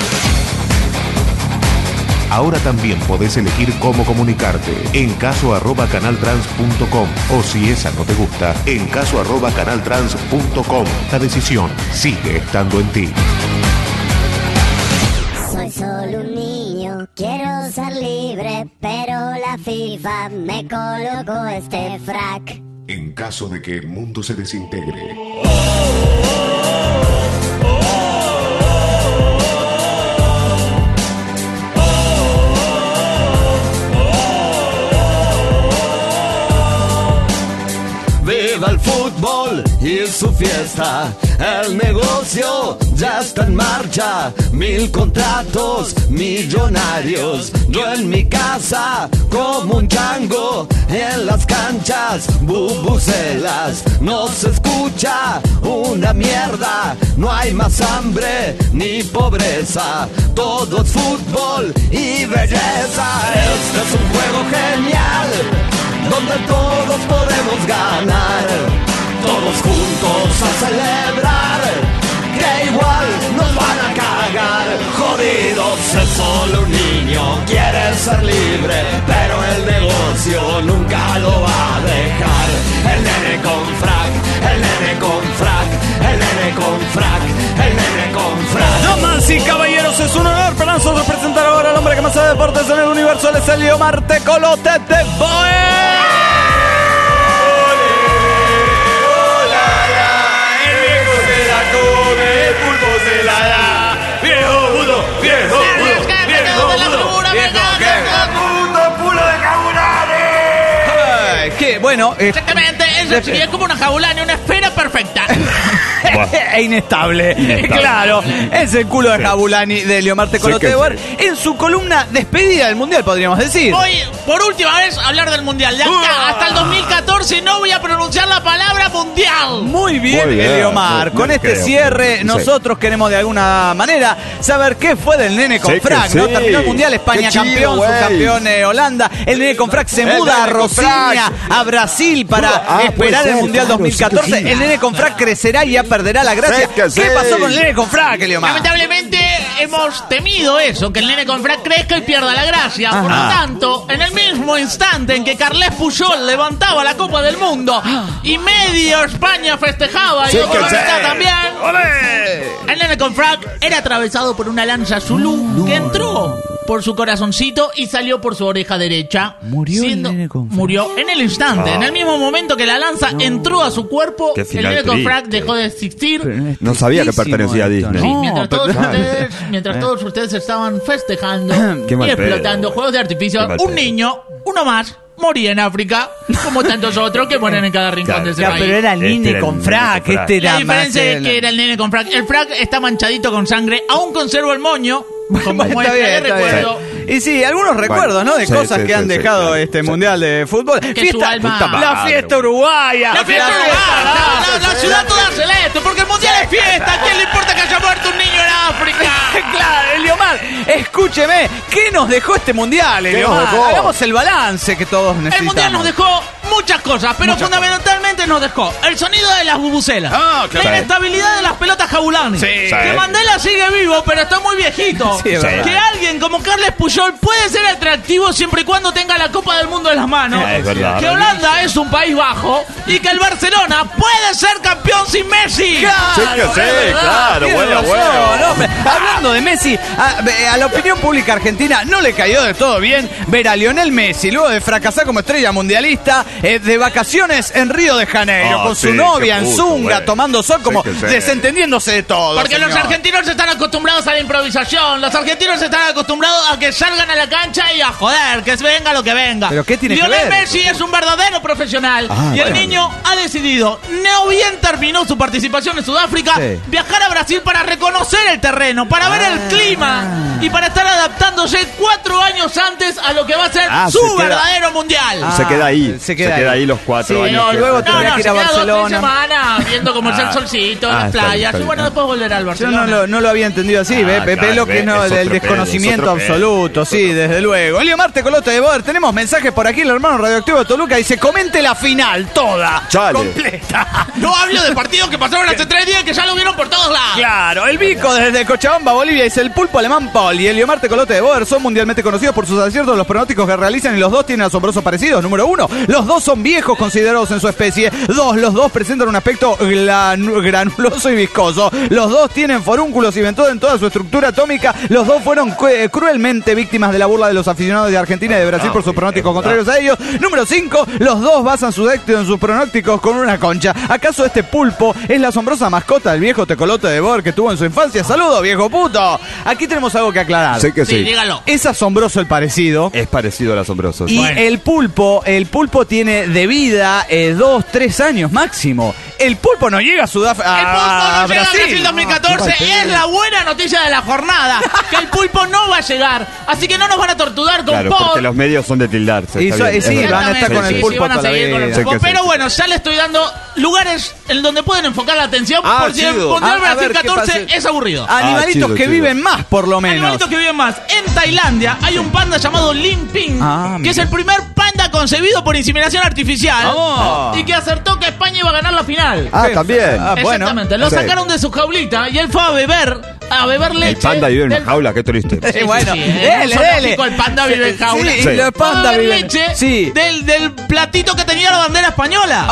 Ahora también podés elegir cómo comunicarte. En caso arroba canaltrans punto com. O si esa no te gusta, en caso arroba canaltrans punto com. La decisión sigue estando en ti. Soy solo un niño, quiero ser libre, pero la FIFA me colocó este frac. En caso de que el mundo se desintegre. Viva el fútbol y su fiesta, el negocio ya está en marcha, mil contratos millonarios, yo en mi casa como un chango, en las canchas bubucelas, no se escucha una mierda, no hay más hambre ni pobreza, todo es fútbol y belleza, este es un juego genial, donde todos podemos ganar, todos juntos a celebrar, que igual nos van a cagar, jodidos, es solo un niño, quiere ser libre, pero el negocio nunca lo va a dejar. El nene con frac, el nene con frac, el nene con frac, el nene con frac. Damas y caballeros, es un honor para nosotros presentar ahora al hombre que más sabe deportes en el universo. Él es Eliomar Tecolote de Boe. Que bueno, eh, exactamente, eso sí, es como una jaulani, una esfera perfecta. e inestable. inestable. Claro, es el culo de Jabulani de Eliomar Tecolote de Boer en su columna despedida del Mundial, podríamos decir. Hoy, por última vez, hablar del Mundial. De acá uh, hasta el dos mil catorce no voy a pronunciar la palabra Mundial. Muy bien, Muy bien Eliomar. Con este creo. cierre, sí. nosotros queremos de alguna manera saber qué fue del nene con sí frac, ¿no? Sí. Terminó el Mundial, España qué campeón, chido, subcampeón eh, Holanda. El nene con frac se el muda a Rocinha, a Brasil para ah, esperar el Mundial claro, dos mil catorce. Sí, el nene con frac crecerá y ya perderá la gracia. ¿Qué sí. pasó con el nene con frac, Eliomar? Lamentablemente hemos temido eso, que el nene con frac crezca y pierda la gracia. Ajá. Por lo tanto, en el mismo instante en que Carles Puyol levantaba la Copa del Mundo y medio España festejaba sí, y otro sí. también, ¡olé! El nene con frac era atravesado por una lanza Zulu no. que entró por su corazoncito y salió por su oreja derecha. Murió siendo, el nene con frac. Murió en el instante, oh. en el mismo momento que la lanza no. entró a su cuerpo, el nene con frac dejó de existir. No sabía que pertenecía a Disney. Sí, mientras, no, todos, ustedes, mientras todos ustedes estaban festejando y explotando juegos de artificio, un niño, uno más, moría en África, como tantos otros que mueren en cada rincón claro, de ese ya, país. Pero era el nene este con frac, este era La diferencia es que era el nene con frac. El frac está manchadito con sangre, aún conservo el moño. Como está muestra bien, de recuerdo. Bien. Y sí, algunos recuerdos, bueno, ¿no? De sí, cosas sí, que sí, han sí, dejado sí, este sí. Mundial de Fútbol. Que fiesta, alma... La fiesta uruguaya. La fiesta la uruguaya. La, la, la ciudad toda celeste, porque el Mundial es fiesta. ¿A quién le importa que haya muerto un niño en África? Claro, Eliomar, escúcheme. ¿Qué nos dejó este Mundial, Eliomar? Hagamos el balance que todos necesitamos. El Mundial nos dejó muchas cosas, pero muchas fundamentalmente cosas. Nos dejó el sonido de las bubucelas, ah, claro. la inestabilidad de las pelotas Jabulani, sí. que Mandela sigue vivo, pero está muy viejito, sí, que alguien como Carles Puyol puede ser atractivo siempre y cuando tenga la Copa del Mundo en las manos, sí, es verdad, que Holanda es un país bajo y que el Barcelona puede ser campeón sin Messi. Claro, sí, que sí, claro, bueno, bueno. No, hablando de Messi, a, a la opinión pública argentina no le cayó de todo bien ver a Lionel Messi luego de fracasar como estrella mundialista eh, de vacaciones en Río de Janeiro, oh, con su sí, novia en Zunga, wey. tomando sol, como sí, sí. desentendiendo de todo. Porque señor. Los argentinos están acostumbrados a la improvisación, los argentinos están acostumbrados a que salgan a la cancha y a joder, que venga lo que venga. ¿Pero qué tiene Lionel que ver? Messi es un verdadero profesional ah, y bueno. el niño ha decidido, no bien terminó su participación en Sudáfrica, sí. viajar a Brasil para reconocer el terreno, para ah. ver el clima y para estar adaptándose cuatro años antes a lo que va a ser ah, su verdadero mundial. Ah, se queda ahí, se queda, se queda ahí. ahí los cuatro sí, años. No, luego no, no, que ir a Barcelona. Dos, tres semanas viendo cómo es el solcito, ah, las playas bien, y bueno, después volver al Barcelona. Yo no lo, no lo había entendido así, ah, ve, claro, ve lo que no, del desconocimiento pedo, absoluto, sí, desde luego. Eliomar Tecolote de Boer, tenemos mensajes por aquí, el hermano radioactivo de Toluca dice, comente la final, toda, Chale. completa. No hablo de partidos que pasaron hace tres días que ya lo vieron por todos lados. Claro, el Vico desde Cochabamba, Bolivia, dice, el pulpo alemán Paul y Eliomar Tecolote de Boer son mundialmente conocidos por sus aciertos en los pronósticos que realizan y los dos tienen asombrosos parecidos. Número uno, los dos son viejos considerados en su especie. Dos, los dos presentan un aspecto granuloso y viscoso. Los dos tienen forúnculos y ventosa en toda su estructura atómica. Los dos fueron cru- cruelmente víctimas de la burla de los aficionados de Argentina y de Brasil ah, por sus pronósticos contrarios a ellos. Número cinco, los dos basan su éxito en sus pronósticos con una concha. ¿Acaso este pulpo es la asombrosa mascota del viejo Tecolote de Boer que tuvo en su infancia? ¡Saludos, viejo puto! Aquí tenemos algo que aclarar. Sé que sí. Sí, dígalo. Es asombroso el parecido. Es parecido al asombroso. Y bueno. el pulpo, el pulpo tiene de vida eh, dos, tres años máximo. El pulpo no llega a Sudáfrica. El pulpo no llega a Brasil dos mil catorce. No, es la buena noticia de la jornada. Que el pulpo no va a llegar. Así que no nos van a torturar con claro, por. Porque los medios son de tildarse. Y so, sí, van a estar con el pulpo. Sí, van a seguir con el pulpo. Sí, pero sí, bueno, ya le estoy dando lugares en donde pueden enfocar la atención. Ah, por si el Mundial Brasil catorce es aburrido. Animalitos ah, chido, que chido. viven más, por lo menos. Animalitos que viven más. En Tailandia hay un panda llamado Lim Ping, ah, que es el primer panda concebido por inseminación artificial oh. y que acertó que España iba a ganar la final. Ah, también. Ah, exactamente. Bueno, lo sacaron sí. de su jaulita y él fue a beber a beber leche. El panda vive en del- una jaula, qué triste. Sí, bueno, sí, en dele, un zoológico dele. el panda vive en jaula. Sí, Sí. los Va a pandas beber viven. leche Sí. del, del platito que tenía la bandera española.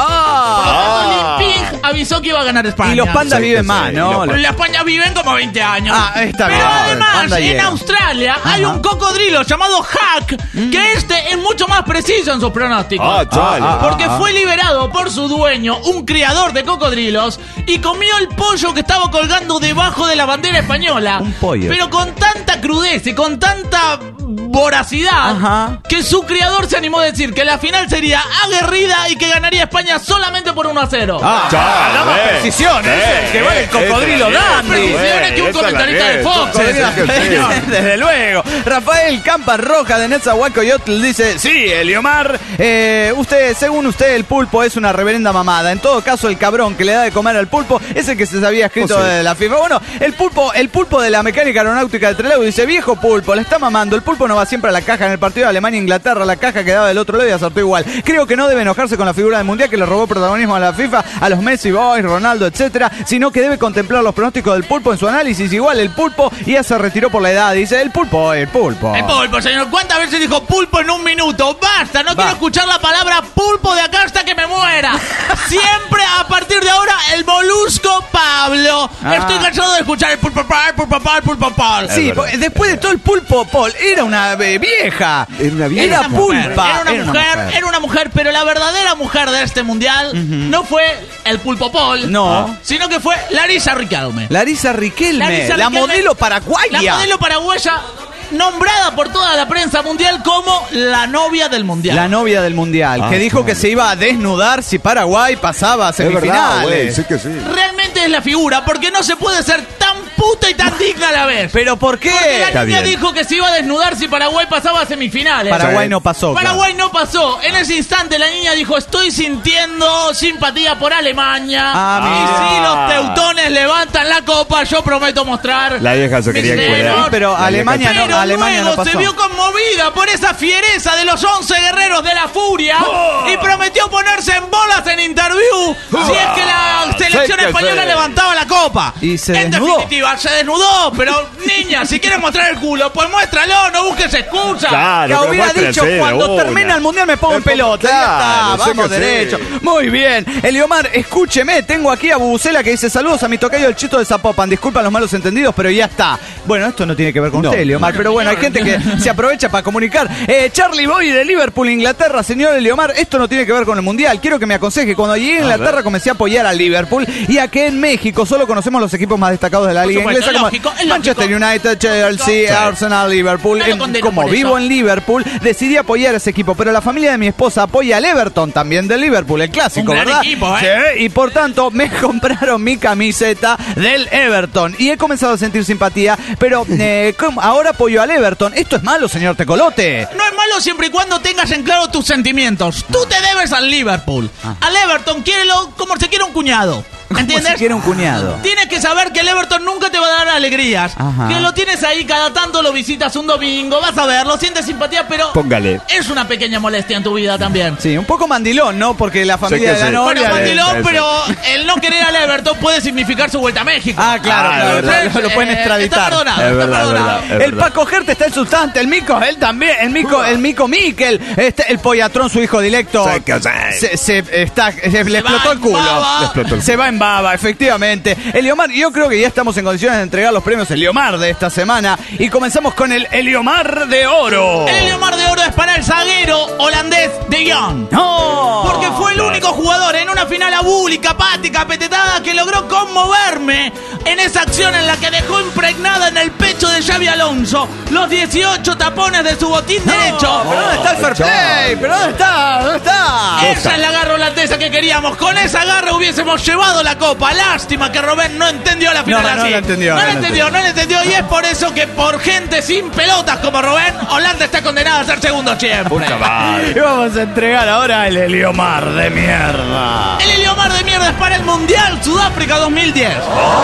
Ah. Por lo tanto, Lin Ping avisó que iba a ganar España. Y los pandas Sí, viven sí, más, sí, ¿no? los Pero en la España viven como veinte años. Ah, está Pero bien. además, Panda en llega. Australia hay Ajá. un cocodrilo llamado Hack, que este es mucho más preciso en sus pronósticos. Ah, chale. Ah, ah, Porque ah. fue liberado por su dueño, un criador de cocodrilos, y comió el pollo que estaba colgando debajo de la bandera española. Un pollo. Pero con tanta crudeza y con tanta voracidad, Ajá. que su criador se animó a decir que la final sería aguerrida y que ganaría España solamente por uno a cero. Ah, Chale. da más precisión, Eh, ese, que vale el cocodrilo esa la Dandy. bien, Precisiones que un esa la comentarista bien. de Fox. Sí, sí, sí, sí. Desde luego. Rafael Campas Roja de Netzahualcoyotl dice: sí, Eliomar, eh, usted, según usted, el pulpo es una reverenda mamada. En todo caso, el cabrón que le da de comer al pulpo es el que se había escrito Oh, sí. de la FIFA. Bueno, el pulpo, el pulpo de la mecánica aeronáutica de Trelew dice: viejo pulpo, le está mamando. El pulpo no va siempre a la caja. En el partido de Alemania-Inglaterra, la caja quedaba del otro lado y acertó igual. Creo que no debe enojarse con la figura del mundial que le robó protagonismo a la FIFA, a los Messi, Boys, Ronaldo, etcétera, sino que debe contemplar los pronósticos del pulpo en su análisis. Igual el pulpo ya se retiró por la edad. Dice: el pulpo, el pulpo. El pulpo, señor. ¿Cuántas veces dijo pulpo en un minuto? Basta, no quiero escuchar la palabra pulpo de acá hasta que me muera. Siempre, a partir de ahora, el molusco Pablo. Ah. Estoy cansado de escuchar el pulpo pal, el pulpo pal, el pulpo pal. Sí, verdad. porque después de todo el pulpo, Paul, era una eh, vieja. Era una vieja. Era Era una mujer, pulpa. Era una mujer, era una mujer, pero la verdadera mujer de este mundial no fue el pulpo Paul, No. sino que fue Larissa Riquelme. Larissa Riquelme, Larissa la Riquelme, modelo paraguaya. La modelo paraguaya, nombrada por toda la prensa mundial como la novia del mundial. La novia del mundial, Ah, que dijo claro. que se iba a desnudar si Paraguay pasaba a Es verdad, semifinales. güey, sí que sí. Realmente es la figura, porque no se puede ser tan puta y tan digna a la vez. ¿Pero por qué? Porque la Está niña bien. dijo que se iba a desnudar si Paraguay pasaba a semifinales. Paraguay no pasó. Paraguay no pasó. En ese instante la niña dijo: estoy sintiendo simpatía por Alemania. Ah, y mira. si los teutones levantan la copa, yo prometo mostrar. La vieja se mis quería senos. encuadrar. Sí, pero La Alemania vieja- no, Pero Alemania luego no pasó. se vio conmovida por esa fiereza de los once guerreros de la furia y prometió ponerse en bolas en interview si es que la selección Sí que española sí. levantaba la copa. Y se en desnudó. definitiva, se desnudó, pero niña, si quieres mostrar el culo, pues muéstralo, no busques excusa. Claro, Que pero hubiera muéstrase dicho: de cuando una. termina el mundial me pongo en Me pongo- pelota. Ya está, claro, sí vamos que sí. derecho. Muy bien. Eliomar, escúcheme, tengo aquí a Bubucela que dice: saludos a mi tocayo el Chito de Zapopan. Disculpan los malos entendidos, pero ya está. Bueno, esto no tiene que ver con No. usted, Eliomar, pero bueno, hay gente que se aprovecha para comunicar. Eh, Charlie Boy de Liverpool, Inglaterra. Señor Eliomar, esto no tiene que ver con el mundial. Quiero que me aconseje. Cuando llegué a Inglaterra comencé a apoyar a Liverpool y a que en México solo conocemos los equipos más destacados de la Por liga supuesto, inglesa como lógico, es Manchester lógico. United, Chelsea, Arsenal, Liverpool. No lo En- condeno como por vivo eso. en Liverpool, decidí apoyar a ese equipo, pero la familia de mi esposa apoya al Everton, también del Liverpool, el clásico, Un gran ¿verdad? equipo, ¿eh? Sí, y por tanto me compraron mi camiseta del Everton y he comenzado a sentir simpatía, pero eh, ¿cómo? Ahora apoyo al Everton. ¿Esto es malo, señor Tecolote? No es malo siempre y cuando tengas en claro tus sentimientos. Tú te debes al Liverpool. Al Everton, quiérelo como se quiere un cuñado. ¿Entiendes? si quiere un cuñado. Tienes que saber que el Everton nunca te va a dar alegrías. Ajá. Que lo tienes ahí cada tanto, lo visitas un domingo, vas a verlo, sientes simpatía, pero Póngale. es una pequeña molestia en tu vida también. Sí, un poco mandilón, ¿no? Porque la familia que de la sí. novia... Bueno, le- Mandilón, eso. pero el no querer al Everton puede significar su vuelta a México. Ah, claro, Ah, claro, es verdad. lo, lo pueden Eh, extraditar. Está perdonado, Es está verdad, es perdonado. verdad. El Paco Gerte está en sustante, el Mico, él también, el Mico, el Mico Miquel, este, el Pollatrón, su hijo directo, Sí que sí. se, se está, se le va explotó el en culo. baba. Le explotó el Se va en baba, efectivamente. Eliomar, yo creo que ya estamos en condiciones de entregar los premios Eliomar de esta semana y comenzamos con el Eliomar de Oro. El Eliomar de Oro es para el zaguero holandés De Jong. ¡No! Porque fue el único jugador en una final abúlica, apática, apetetada que logró conmoverme en esa acción en la que dejó impregnada en el pecho de Xavi Alonso los dieciocho tapones de su botín derecho. ¿Pero dónde está el fair play? ¿Pero dónde está? ¿Dónde está? Esa es la garra holandesa que queríamos. Con esa garra hubiésemos llevado la copa. Lástima que Robén no entendió la final No, no así. la entendió, No no la la entendió, no la entendió. Y es por eso que por gente sin pelotas como Robén, Holanda está condenada a ser segundo siempre. Y vamos a entregar ahora el Eliomar de mierda. El Eliomar de mierda es para el Mundial Sudáfrica dos mil diez.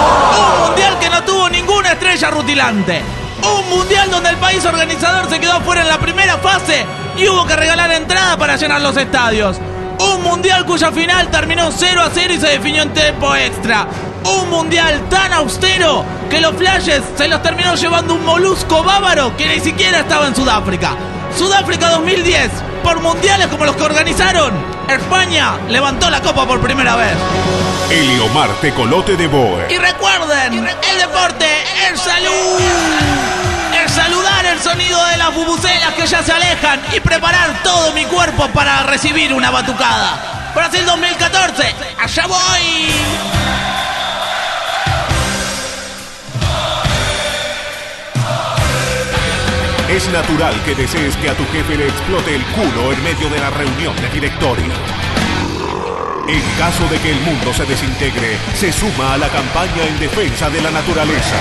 Un mundial que no tuvo ninguna estrella rutilante. Un mundial donde el país organizador se quedó fuera en la primera fase y hubo que regalar entrada para llenar los estadios. Un mundial cuya final terminó cero a cero y se definió en tiempo extra. Un mundial tan austero que los flashes se los terminó llevando un molusco bávaro que ni siquiera estaba en Sudáfrica. Sudáfrica dos mil diez, por mundiales como los que organizaron, España levantó la copa por primera vez. Eliomar Tecolote de Boe. Y recuerden, el deporte es salud. Es saludar el sonido de las bubucelas que ya se alejan y preparar todo mi cuerpo para recibir una batucada. Brasil dos mil catorce, allá voy. Es natural que desees que a tu jefe le explote el culo en medio de la reunión de directorio. En caso de que el mundo se desintegre, se suma a la campaña en defensa de la naturaleza.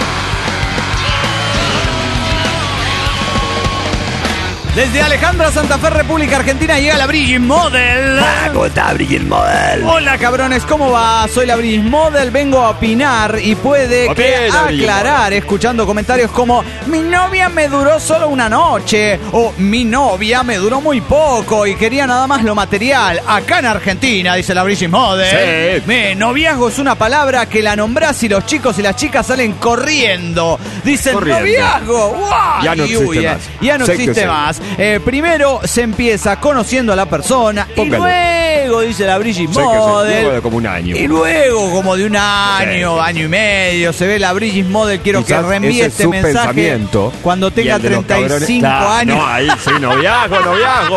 Desde Alejandra, Santa Fe, República Argentina, llega la Brigitte Model. Ah, ¿cómo está Brigitte Model? Hola, cabrones, ¿cómo va? Soy la Brigitte Model, vengo a opinar y puede Ok, que la Brigitte aclarar escuchando comentarios como mi novia me duró solo una noche o mi novia me duró muy poco y quería nada más lo material. Acá en Argentina, dice la Brigitte Model. Sí. Me, noviazgo es una palabra que la nombrás y los chicos y las chicas salen corriendo. Dicen Corriendo. noviazgo. ¡Guau! Ya no Y existe huyen. más. Ya no Sé que existe sé. más. Eh, primero se empieza conociendo a la persona Póngale. y luego, dice la Brigitte Sé que sé, Model, luego de como un año. y luego como de un año, Sí. año y medio, se ve la Brigitte Model. Quiero Quizás que reenvíe ese este su mensaje pensamiento cuando y tenga el de los treinta y cabrones. cinco Claro, años. No, ahí sí, noviazgo, noviazgo.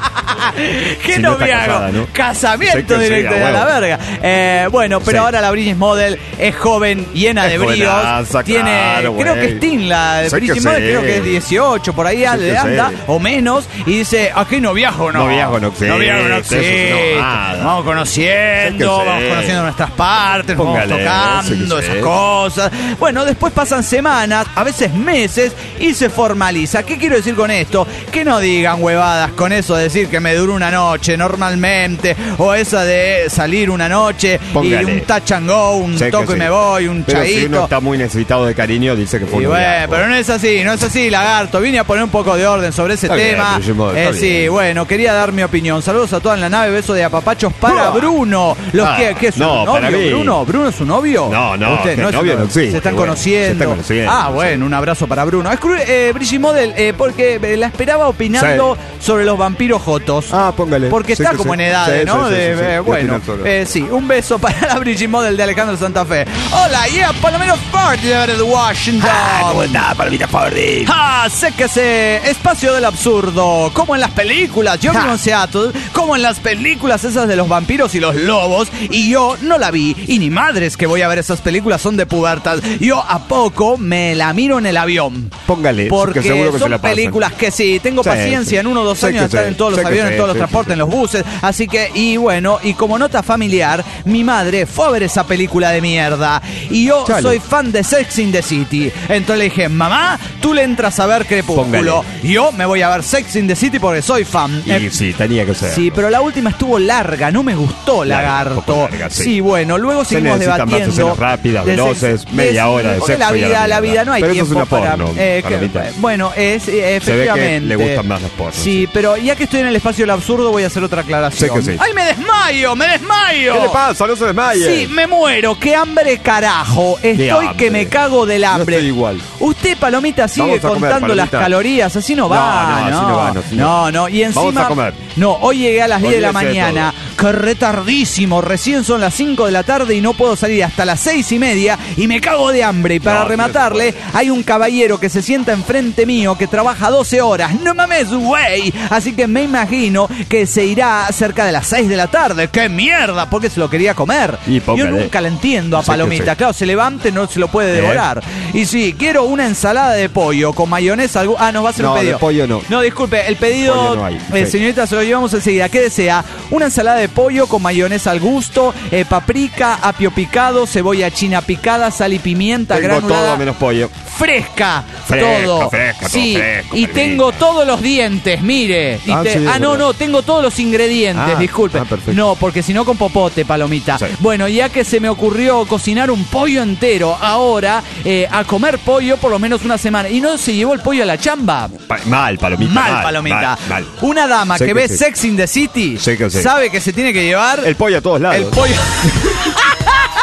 ¿Qué Si no está noviazgo? casada, ¿no? Casamiento Sé que sí, directo a de la huevo. verga. Eh, bueno, pero Sí. ahora la Brigitte Model es joven, llena Es de bríos. jovenaza, Tiene, claro, creo güey. que es teen, la de Sé que Brigitte sí. Model, creo que es dieciocho, por ahí Sé le que anda, sí. o menos, y dice, aquí noviazgo no. Noviazgo no existe, Noviazgo no eso existe. es nada. Vamos Sé conociendo, que vamos sí. conociendo nuestras partes, Póngale, vamos tocando sé que esas sí. cosas. Bueno, después pasan semanas, a veces meses, y se formaliza. ¿Qué quiero decir con esto? Que no digan huevadas con eso de decir que me duró una noche normalmente, o esa de salir una noche Póngale. y un touch and go, un Sé que toco y sí. me voy, un Pero si uno chaito. está muy necesitado de cariño, dice que fue Y un bueno, noviazgo. pero no es así, no es así, lagarto. Vine a poner un poco de orden sobre ese Está bien, tema. Brigitte Model, Eh, está sí, bien. bueno, quería dar mi opinión. Saludos a toda en la nave, beso de apapachos para Ah. Bruno. Los Ah, que, ¿qué es su no, para novio? mí. Bruno, Bruno es su novio. No, no, Usted, que es su novio no existe, Se están bueno, conociendo. se están conociendo, Ah, sí. bueno, un abrazo para Bruno. Escru- eh, Brigitte Model, eh, porque eh, la esperaba opinando sobre los vampiros jotos. Ah, póngale. Porque Sí está que como sí. en edades, Sí, ¿no? sí, sí, De- sí, sí. eh, Voy a bueno, opinar solo. eh, sí, un beso para la Brigitte Model de Alejandro Santa Fe. Hola, yeah, Palomero Party de Washington. Ah, ¿cómo está Palomita Fordy? ¡Ah! Sé que ese espacio del absurdo, como en las películas. Yo vivo en Seattle, como en las películas esas de los vampiros y los lobos, y yo no la vi. Y ni madres que voy a ver esas películas son de pubertas. Yo a poco me la miro en el avión. Póngale, Porque que seguro que se son la pasan. películas que sí, tengo Sí, paciencia sí. en uno o dos Sé años que de estar sí, en todos los sé que aviones, en sí, todos los sí, transportes, sí, en los buses. Así que, y bueno, y como nota familiar, mi madre fue a ver esa película de mierda. Y yo Chale. soy fan de Sex in the City. Entonces le dije, mamá, tú le entras a ver Crepúsculo. Póngale. Y yo me voy a ver Sex in the City porque soy fan. Y Eh, sí, tenía que ser. Sí, pero la última estuvo larga, no me gustó, Larga, un lagarto. poco larga, sí. sí. bueno, luego Se seguimos necesitan más debatiendo. escenas rápidas, de sex- veloces, de- media hora de porque sexo la y a la vida, la mierda. vida no hay Pero eso es tiempo una para. porno, eh, que- palomita. bueno, es eh, Se ve que efectivamente. le gustan más las pornos, Sí, sí. pero ya que estoy en el espacio del absurdo, voy a hacer otra aclaración. Sé que sí. ¡Ay, me desmayo! ¡Me desmayo! ¿Qué le pasa? No se desmaye. Sí, me muero. ¡Qué hambre, carajo! Estoy hambre. que me cago del hambre. Yo estoy igual. Usted, Palomita, sigue Vamos a comer, contando las Palomita. calorías. Así no va. No, no, así no va, no, así no. no, no. Y encima. Vamos a comer. No, hoy llegué a las diez de la Olvídese de mañana. Que retardísimo. Recién son las cinco de la tarde y no puedo salir hasta las seis y media. Y me cago de hambre. Y para No, rematarle, sí, hay un caballero que se sienta enfrente mío que trabaja doce horas. No mames, güey. Así que me imagino que se irá cerca de las seis de la tarde. ¡Qué mierda! Porque se lo quería comer. Y Yo póngale. nunca la entiendo a Sí que Palomita. sí. Claro, se levante, no se lo puede ¿Eh? devorar. Y sí, quiero una ensalada de pollo con mayonesa. algu- Ah, nos va a hacer No, un de pedido. pollo no. No, disculpe, el pedido. Pollo no hay, eh, sí. Señorita, se lo llevamos enseguida. ¿Qué desea? Una ensalada de pollo con mayonesa al gusto, eh, paprika, apio picado, cebolla china picada, sal y pimienta Tengo granulada. todo menos pollo. Fresca, Fresco, todo. fresco, todo sí, fresco, y Palomita. tengo todos los dientes, mire. Y Ah, te- sí, es ah, no, verdad. no, tengo todos los ingredientes, Ah, disculpe. ah, perfecto. No, porque si no con popote, Palomita. Sí. Bueno, ya que se me ocurrió cocinar un pollo entero ahora, eh, a comer pollo por lo menos una semana. Y no se llevó el pollo a la chamba. Pa- mal, Palomita. Mal, Palomita. Mal, mal. Una dama Sé que, que ve sí. Sex in the City Sé que sí. sabe que se tiene que llevar El pollo a todos lados. el pollo.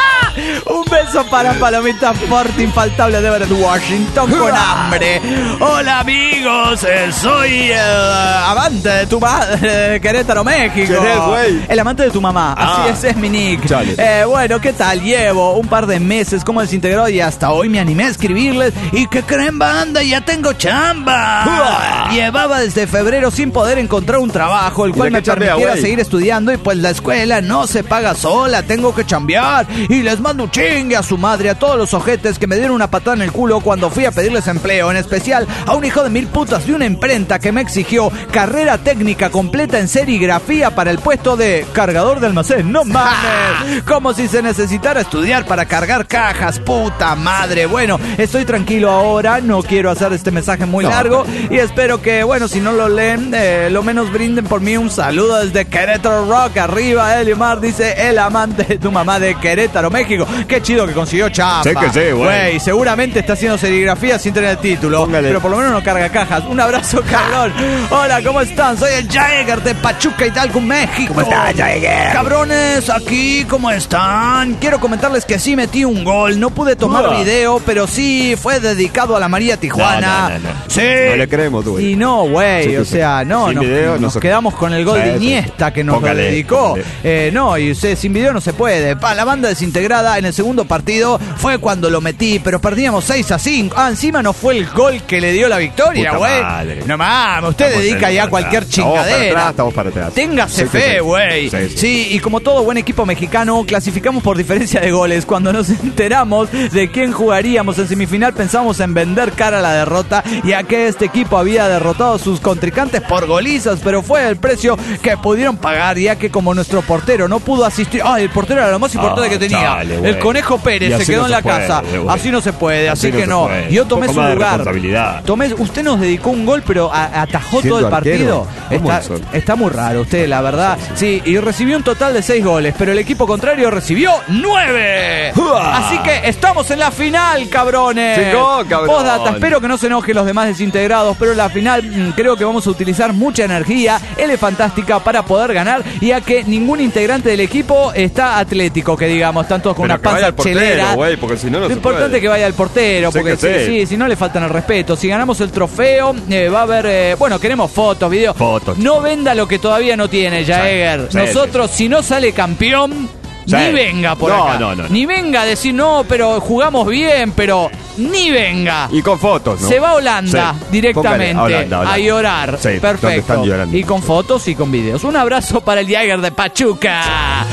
Un beso para Palomita Forte, infaltable de Everett Washington con hambre. Hola amigos, eh, soy el uh, amante de tu madre, Querétaro, México. ¿Quién es, güey? El amante de tu mamá, Ah. así es, es mi nick. Chale. Eh, bueno, ¿qué tal? Llevo un par de meses como desintegrado y hasta hoy me animé a escribirles. ¿Y qué creen, banda? Ya tengo chamba. ¡Uah! Llevaba desde febrero sin poder encontrar un trabajo, el cual ¿Y de me qué chambea, permitiera güey? seguir estudiando, y pues la escuela no se paga sola, tengo que chambear. Y les mando un chingue a su madre a todos los ojetes que me dieron una patada en el culo cuando fui a pedirles empleo, en especial a un hijo de mil putas de una imprenta que me exigió carrera técnica completa en serigrafía para el puesto de cargador de almacén. ¡No mames! Como si se necesitara estudiar para cargar cajas, puta madre. Bueno, estoy tranquilo ahora, no quiero hacer este mensaje muy No, largo pero- y espero que, bueno, si no lo leen, eh, lo menos brinden por mí un saludo desde Querétaro Rock. Arriba, Eliomar, dice el amante de tu mamá de Querétaro, México. Qué chido que consiguió chamba. Sí que sí, güey. Güey, seguramente está haciendo serigrafía sin tener el título. Póngale. Pero por lo menos no carga cajas. Un abrazo, cabrón. Hola, ¿cómo están? Soy el Jagger de Pachuca, Hidalgo, México. ¿Cómo estás, Jagger? Cabrones, aquí, ¿cómo están? Quiero comentarles que sí metí un gol. No pude tomar Uah. video, pero sí fue dedicado a la María Tijuana. No, no, no, no. Sí. No le creemos, güey. Y no, güey, Sí que o sí. sea, no, Sin nos, video no nos se- quedamos con el gol Sí, de sí. Iniesta que nos Póngale, lo dedicó. póngale. Eh, no, y usted, sin video no se puede. Pa, la banda desintegrada en el segundo partido fue cuando lo metí, pero perdíamos seis a cinco. Ah, encima no fue el gol que le dio la victoria, Puta güey. madre. No mames, usted Estamos dedica en- ya para cualquier atrás. Estamos para chingadera. atrás, estamos para atrás. Téngase Sí que fe, sí. güey. Sí, Sí, sí. y como todo buen equipo mexicano, clasificamos por diferencia de goles. Cuando nos enteramos de quién jugaríamos en semifinal, pensamos en vender cara a la derrota, ya que este equipo había derrotado a sus contrincantes por golizas, pero fue el precio que pudieron pagar, ya que como nuestro portero no pudo asistir. Ay, el portero era lo más importante Ah, que tenía. chale, güey. El Conejo Y Pérez se así quedó no en la se puede, casa. güey. Así no se puede, así, Así no que se no. puede. Yo tomé Un su poco más de lugar. responsabilidad. Tomé, usted nos dedicó un gol, pero a- atajó Siendo todo el arquero. partido. ¿Cómo Está, eso? está muy raro usted, la verdad. Sí, y recibió un total de seis goles, pero el equipo contrario recibió nueve. ¡Uah! Así que estamos en la final, cabrones. Chingón, cabrón. Postdata, espero que no se enojen los demás desintegrados, pero en la final mm, creo que vamos a utilizar mucha energía elefantástica para poder ganar, ya que ningún integrante del equipo está atlético, que digamos, están todos con Pero una que vaya panza el portero, chelera. güey, porque si no, no Lo se importante puede. es que vaya el portero, Sí porque que sí, sí. sí, si no le faltan el respeto. Si ganamos el trofeo, eh, va a haber, eh, bueno, queremos fotos, videos. Fotos. No venda lo que todavía no tiene, Jaeger. Sí, Nosotros, si no sale campeón, Sí. ni venga por No, acá. no, no, no. Ni venga a decir, no, pero jugamos bien, pero ni venga. Y con fotos, ¿no? Se va a Holanda Sí. directamente Póngale, a Holanda, Holanda. a llorar. Sí, donde Perfecto. están llorando. Y con fotos y con videos. Un abrazo para el Jaeger de Pachuca.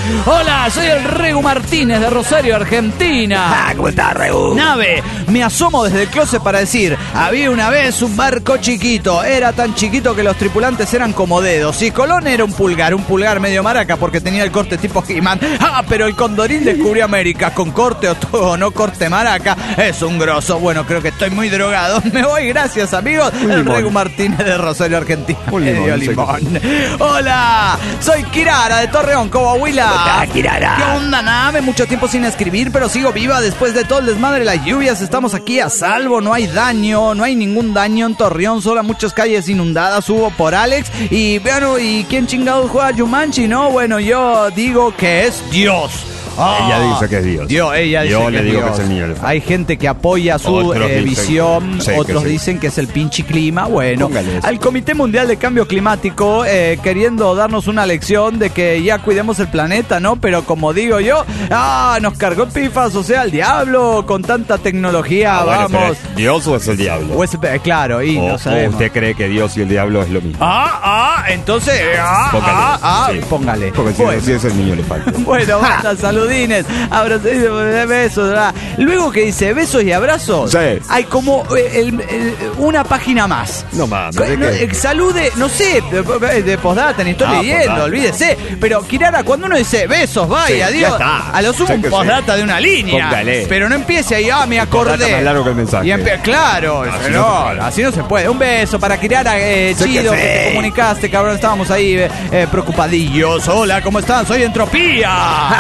Hola, soy el Regu Martínez de Rosario, Argentina. Ah, ¿cómo estás, Regu? Nave, me asomo desde el closet para decir, había una vez un barco chiquito, era tan chiquito que los tripulantes eran como dedos, y Colón era un pulgar, un pulgar medio maraca porque tenía el corte tipo He-Man. Ah, pero el Condorín descubrió América, con corte o, todo, o no corte maraca, es un grosso. Bueno, creo que estoy muy drogado, me voy, gracias amigos. Un El limón. Regu Martínez de Rosario, Argentina. Un limón, Medio no sé limón. Hola, soy Kirara de Torreón, Coahuila. ¿Cómo estás, Kirara? ¿Qué onda, Nave? Mucho tiempo sin escribir, pero sigo viva después de todo el desmadre de las lluvias. Estamos aquí a salvo, no hay daño, no hay ningún daño en Torreón, solo muchas calles inundadas hubo por Alex. Y bueno, ¿y quién chingados juega Jumanji? No, bueno, yo digo que es Dios. Ah, Ella dice que es Dios. Dios, ella dice Yo que le es digo Dios. que es el niño elefante. Hay gente que apoya su Otros eh, dicen- visión, sí, que otros sí. dicen que es el pinche clima. Bueno, Póngale eso. al Comité Mundial de Cambio Climático eh, queriendo darnos una lección de que ya cuidemos el planeta, ¿no? Pero como digo yo, ah, nos cargó pifas, o sea, el diablo con tanta tecnología, Ah, bueno, pero vamos. ¿es ¿Dios o es el diablo? O es- eh, claro, y o, no o sabemos. usted cree que Dios y el diablo es lo mismo. Ah, ah, entonces, ah, Póngale, ah, ah, sí. póngale. Porque si Bueno. no, sí es el niño elefante. Bueno, basta, saludines, abrazos, besos, ¿verdad? Luego que dice besos y abrazos, Sí. hay como eh, el- el- una página más. No mames, Co- ¿de no, qué? eh, salude, no sé, de, de postdata, ni estoy Ah, leyendo, postdata. olvídese. Pero Kirara, cuando uno dice besos, vaya, Sí, ya adiós, está. a lo sumo Sé un que sí. postdata de una línea. Póngale. Pero no empiece ahí, ah, me postdata acordé. más largo que el mensaje. Y empe- claro, Así no, no se puede. así no se puede. Un beso para Kirara, eh, Sé que chido, que, sí. te comunicaste, cabrón, estábamos ahí eh, eh, preocupadillos. Hola, ¿cómo están? Soy Entropía. Ah, ¿cómo estás,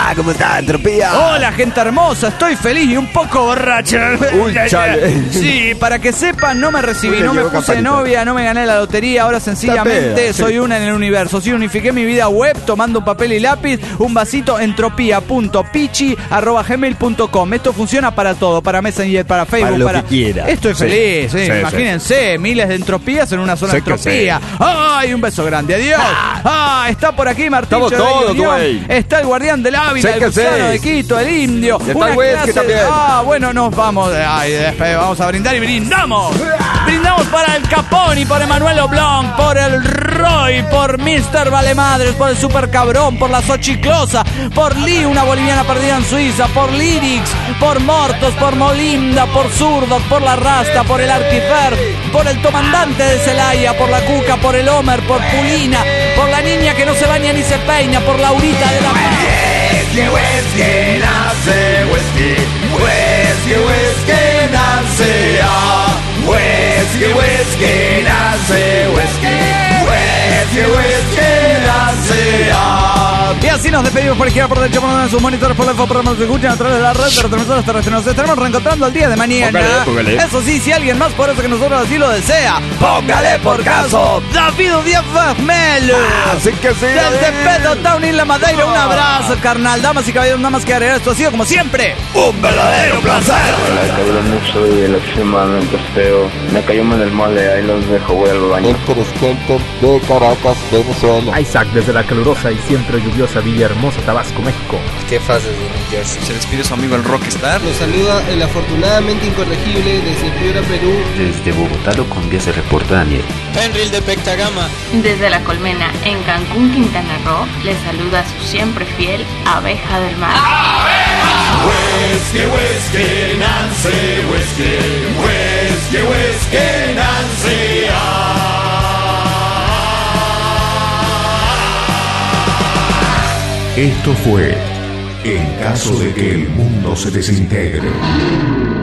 Hola, Entropía. Hola, gente hermosa, estoy feliz y un poco borracha. Uy, chale. Sí, para que sepan, no me recibí, Uy, no me llegó puse campanita. novia, no me gané la lotería, ahora sencillamente Tapea. soy una en el universo. Sí, unifiqué mi vida web tomando un papel y lápiz, un vasito, entropía punto pichi arroba gmail punto com. Esto funciona para todo, para Messenger, para Facebook, lo para... que quiera. Estoy Sí. feliz, sí, Sí, imagínense, miles de entropías en una sola Sé que entropía. ¡Ay, un beso grande! ¡Adiós! ¡Ah! Está por aquí Martín Estamos Chevalier todos, Unión. güey. Está el guardián del Ávila, Sé el que sé. gusano de Quito, el indio. Y está Una el whisky clase- también. Ah, bueno, nos vamos. Ay, después vamos a brindar y brindamos. Brindamos para el Caponi, por Emanuel Oblong, por el Roy, por mister Valemadres, por el Super Cabrón, por la Xochiclosa, por Lee, una boliviana perdida en Suiza, por Lyrix, por Mortos, por Molinda, por Zurdo, por la Rasta, por el Artifer, por el Comandante de Celaya, por la Cuca, por el Homer, por Pulina, por la niña que no se baña ni se peina, por Laurita de la Whisky, whisky, nace whisky. Whisky, whisky, nace ah. Whisky, whisky, nace whisky. Whisky, whisky, nace ah. Y así nos despedimos por izquierda, por derecha, por donde sus monitores, por la info, por nos escuchan a través de la red de retransmisores terrestres. Nos estaremos reencontrando el día de mañana. Póngale, póngale. Eso sí, si alguien más por eso que nosotros así lo desea, Póngale por caso. David Díaz Melo. Así que sí. Desde Pedro Town Isla Madeira, un abrazo, carnal. Damas y caballeros, nada más que agregar. Esto ha sido como siempre. Un verdadero placer. Hola, cabrones, soy el extremadamente feo. Me cayó mal el mole, ahí los dejo, voy al baño. de Caracas, Venezuela. Isaac desde la calurosa y siempre lluviosa Villahermosa, Tabasco, México. ¿Qué fases de New Jersey? Se despide su amigo el Rockstar. Nos saluda el afortunadamente incorregible desde Piura, Perú. Desde Bogotá, Colombia, se reporta Daniel. Henry de Pectagama. Desde La Colmena, en Cancún, Quintana Roo, les saluda su siempre fiel Abeja del Mar. Whisky, whisky, Nancy, whisky. Whisky, whisky, Nancy, ah. Esto fue En caso de que el mundo se desintegre.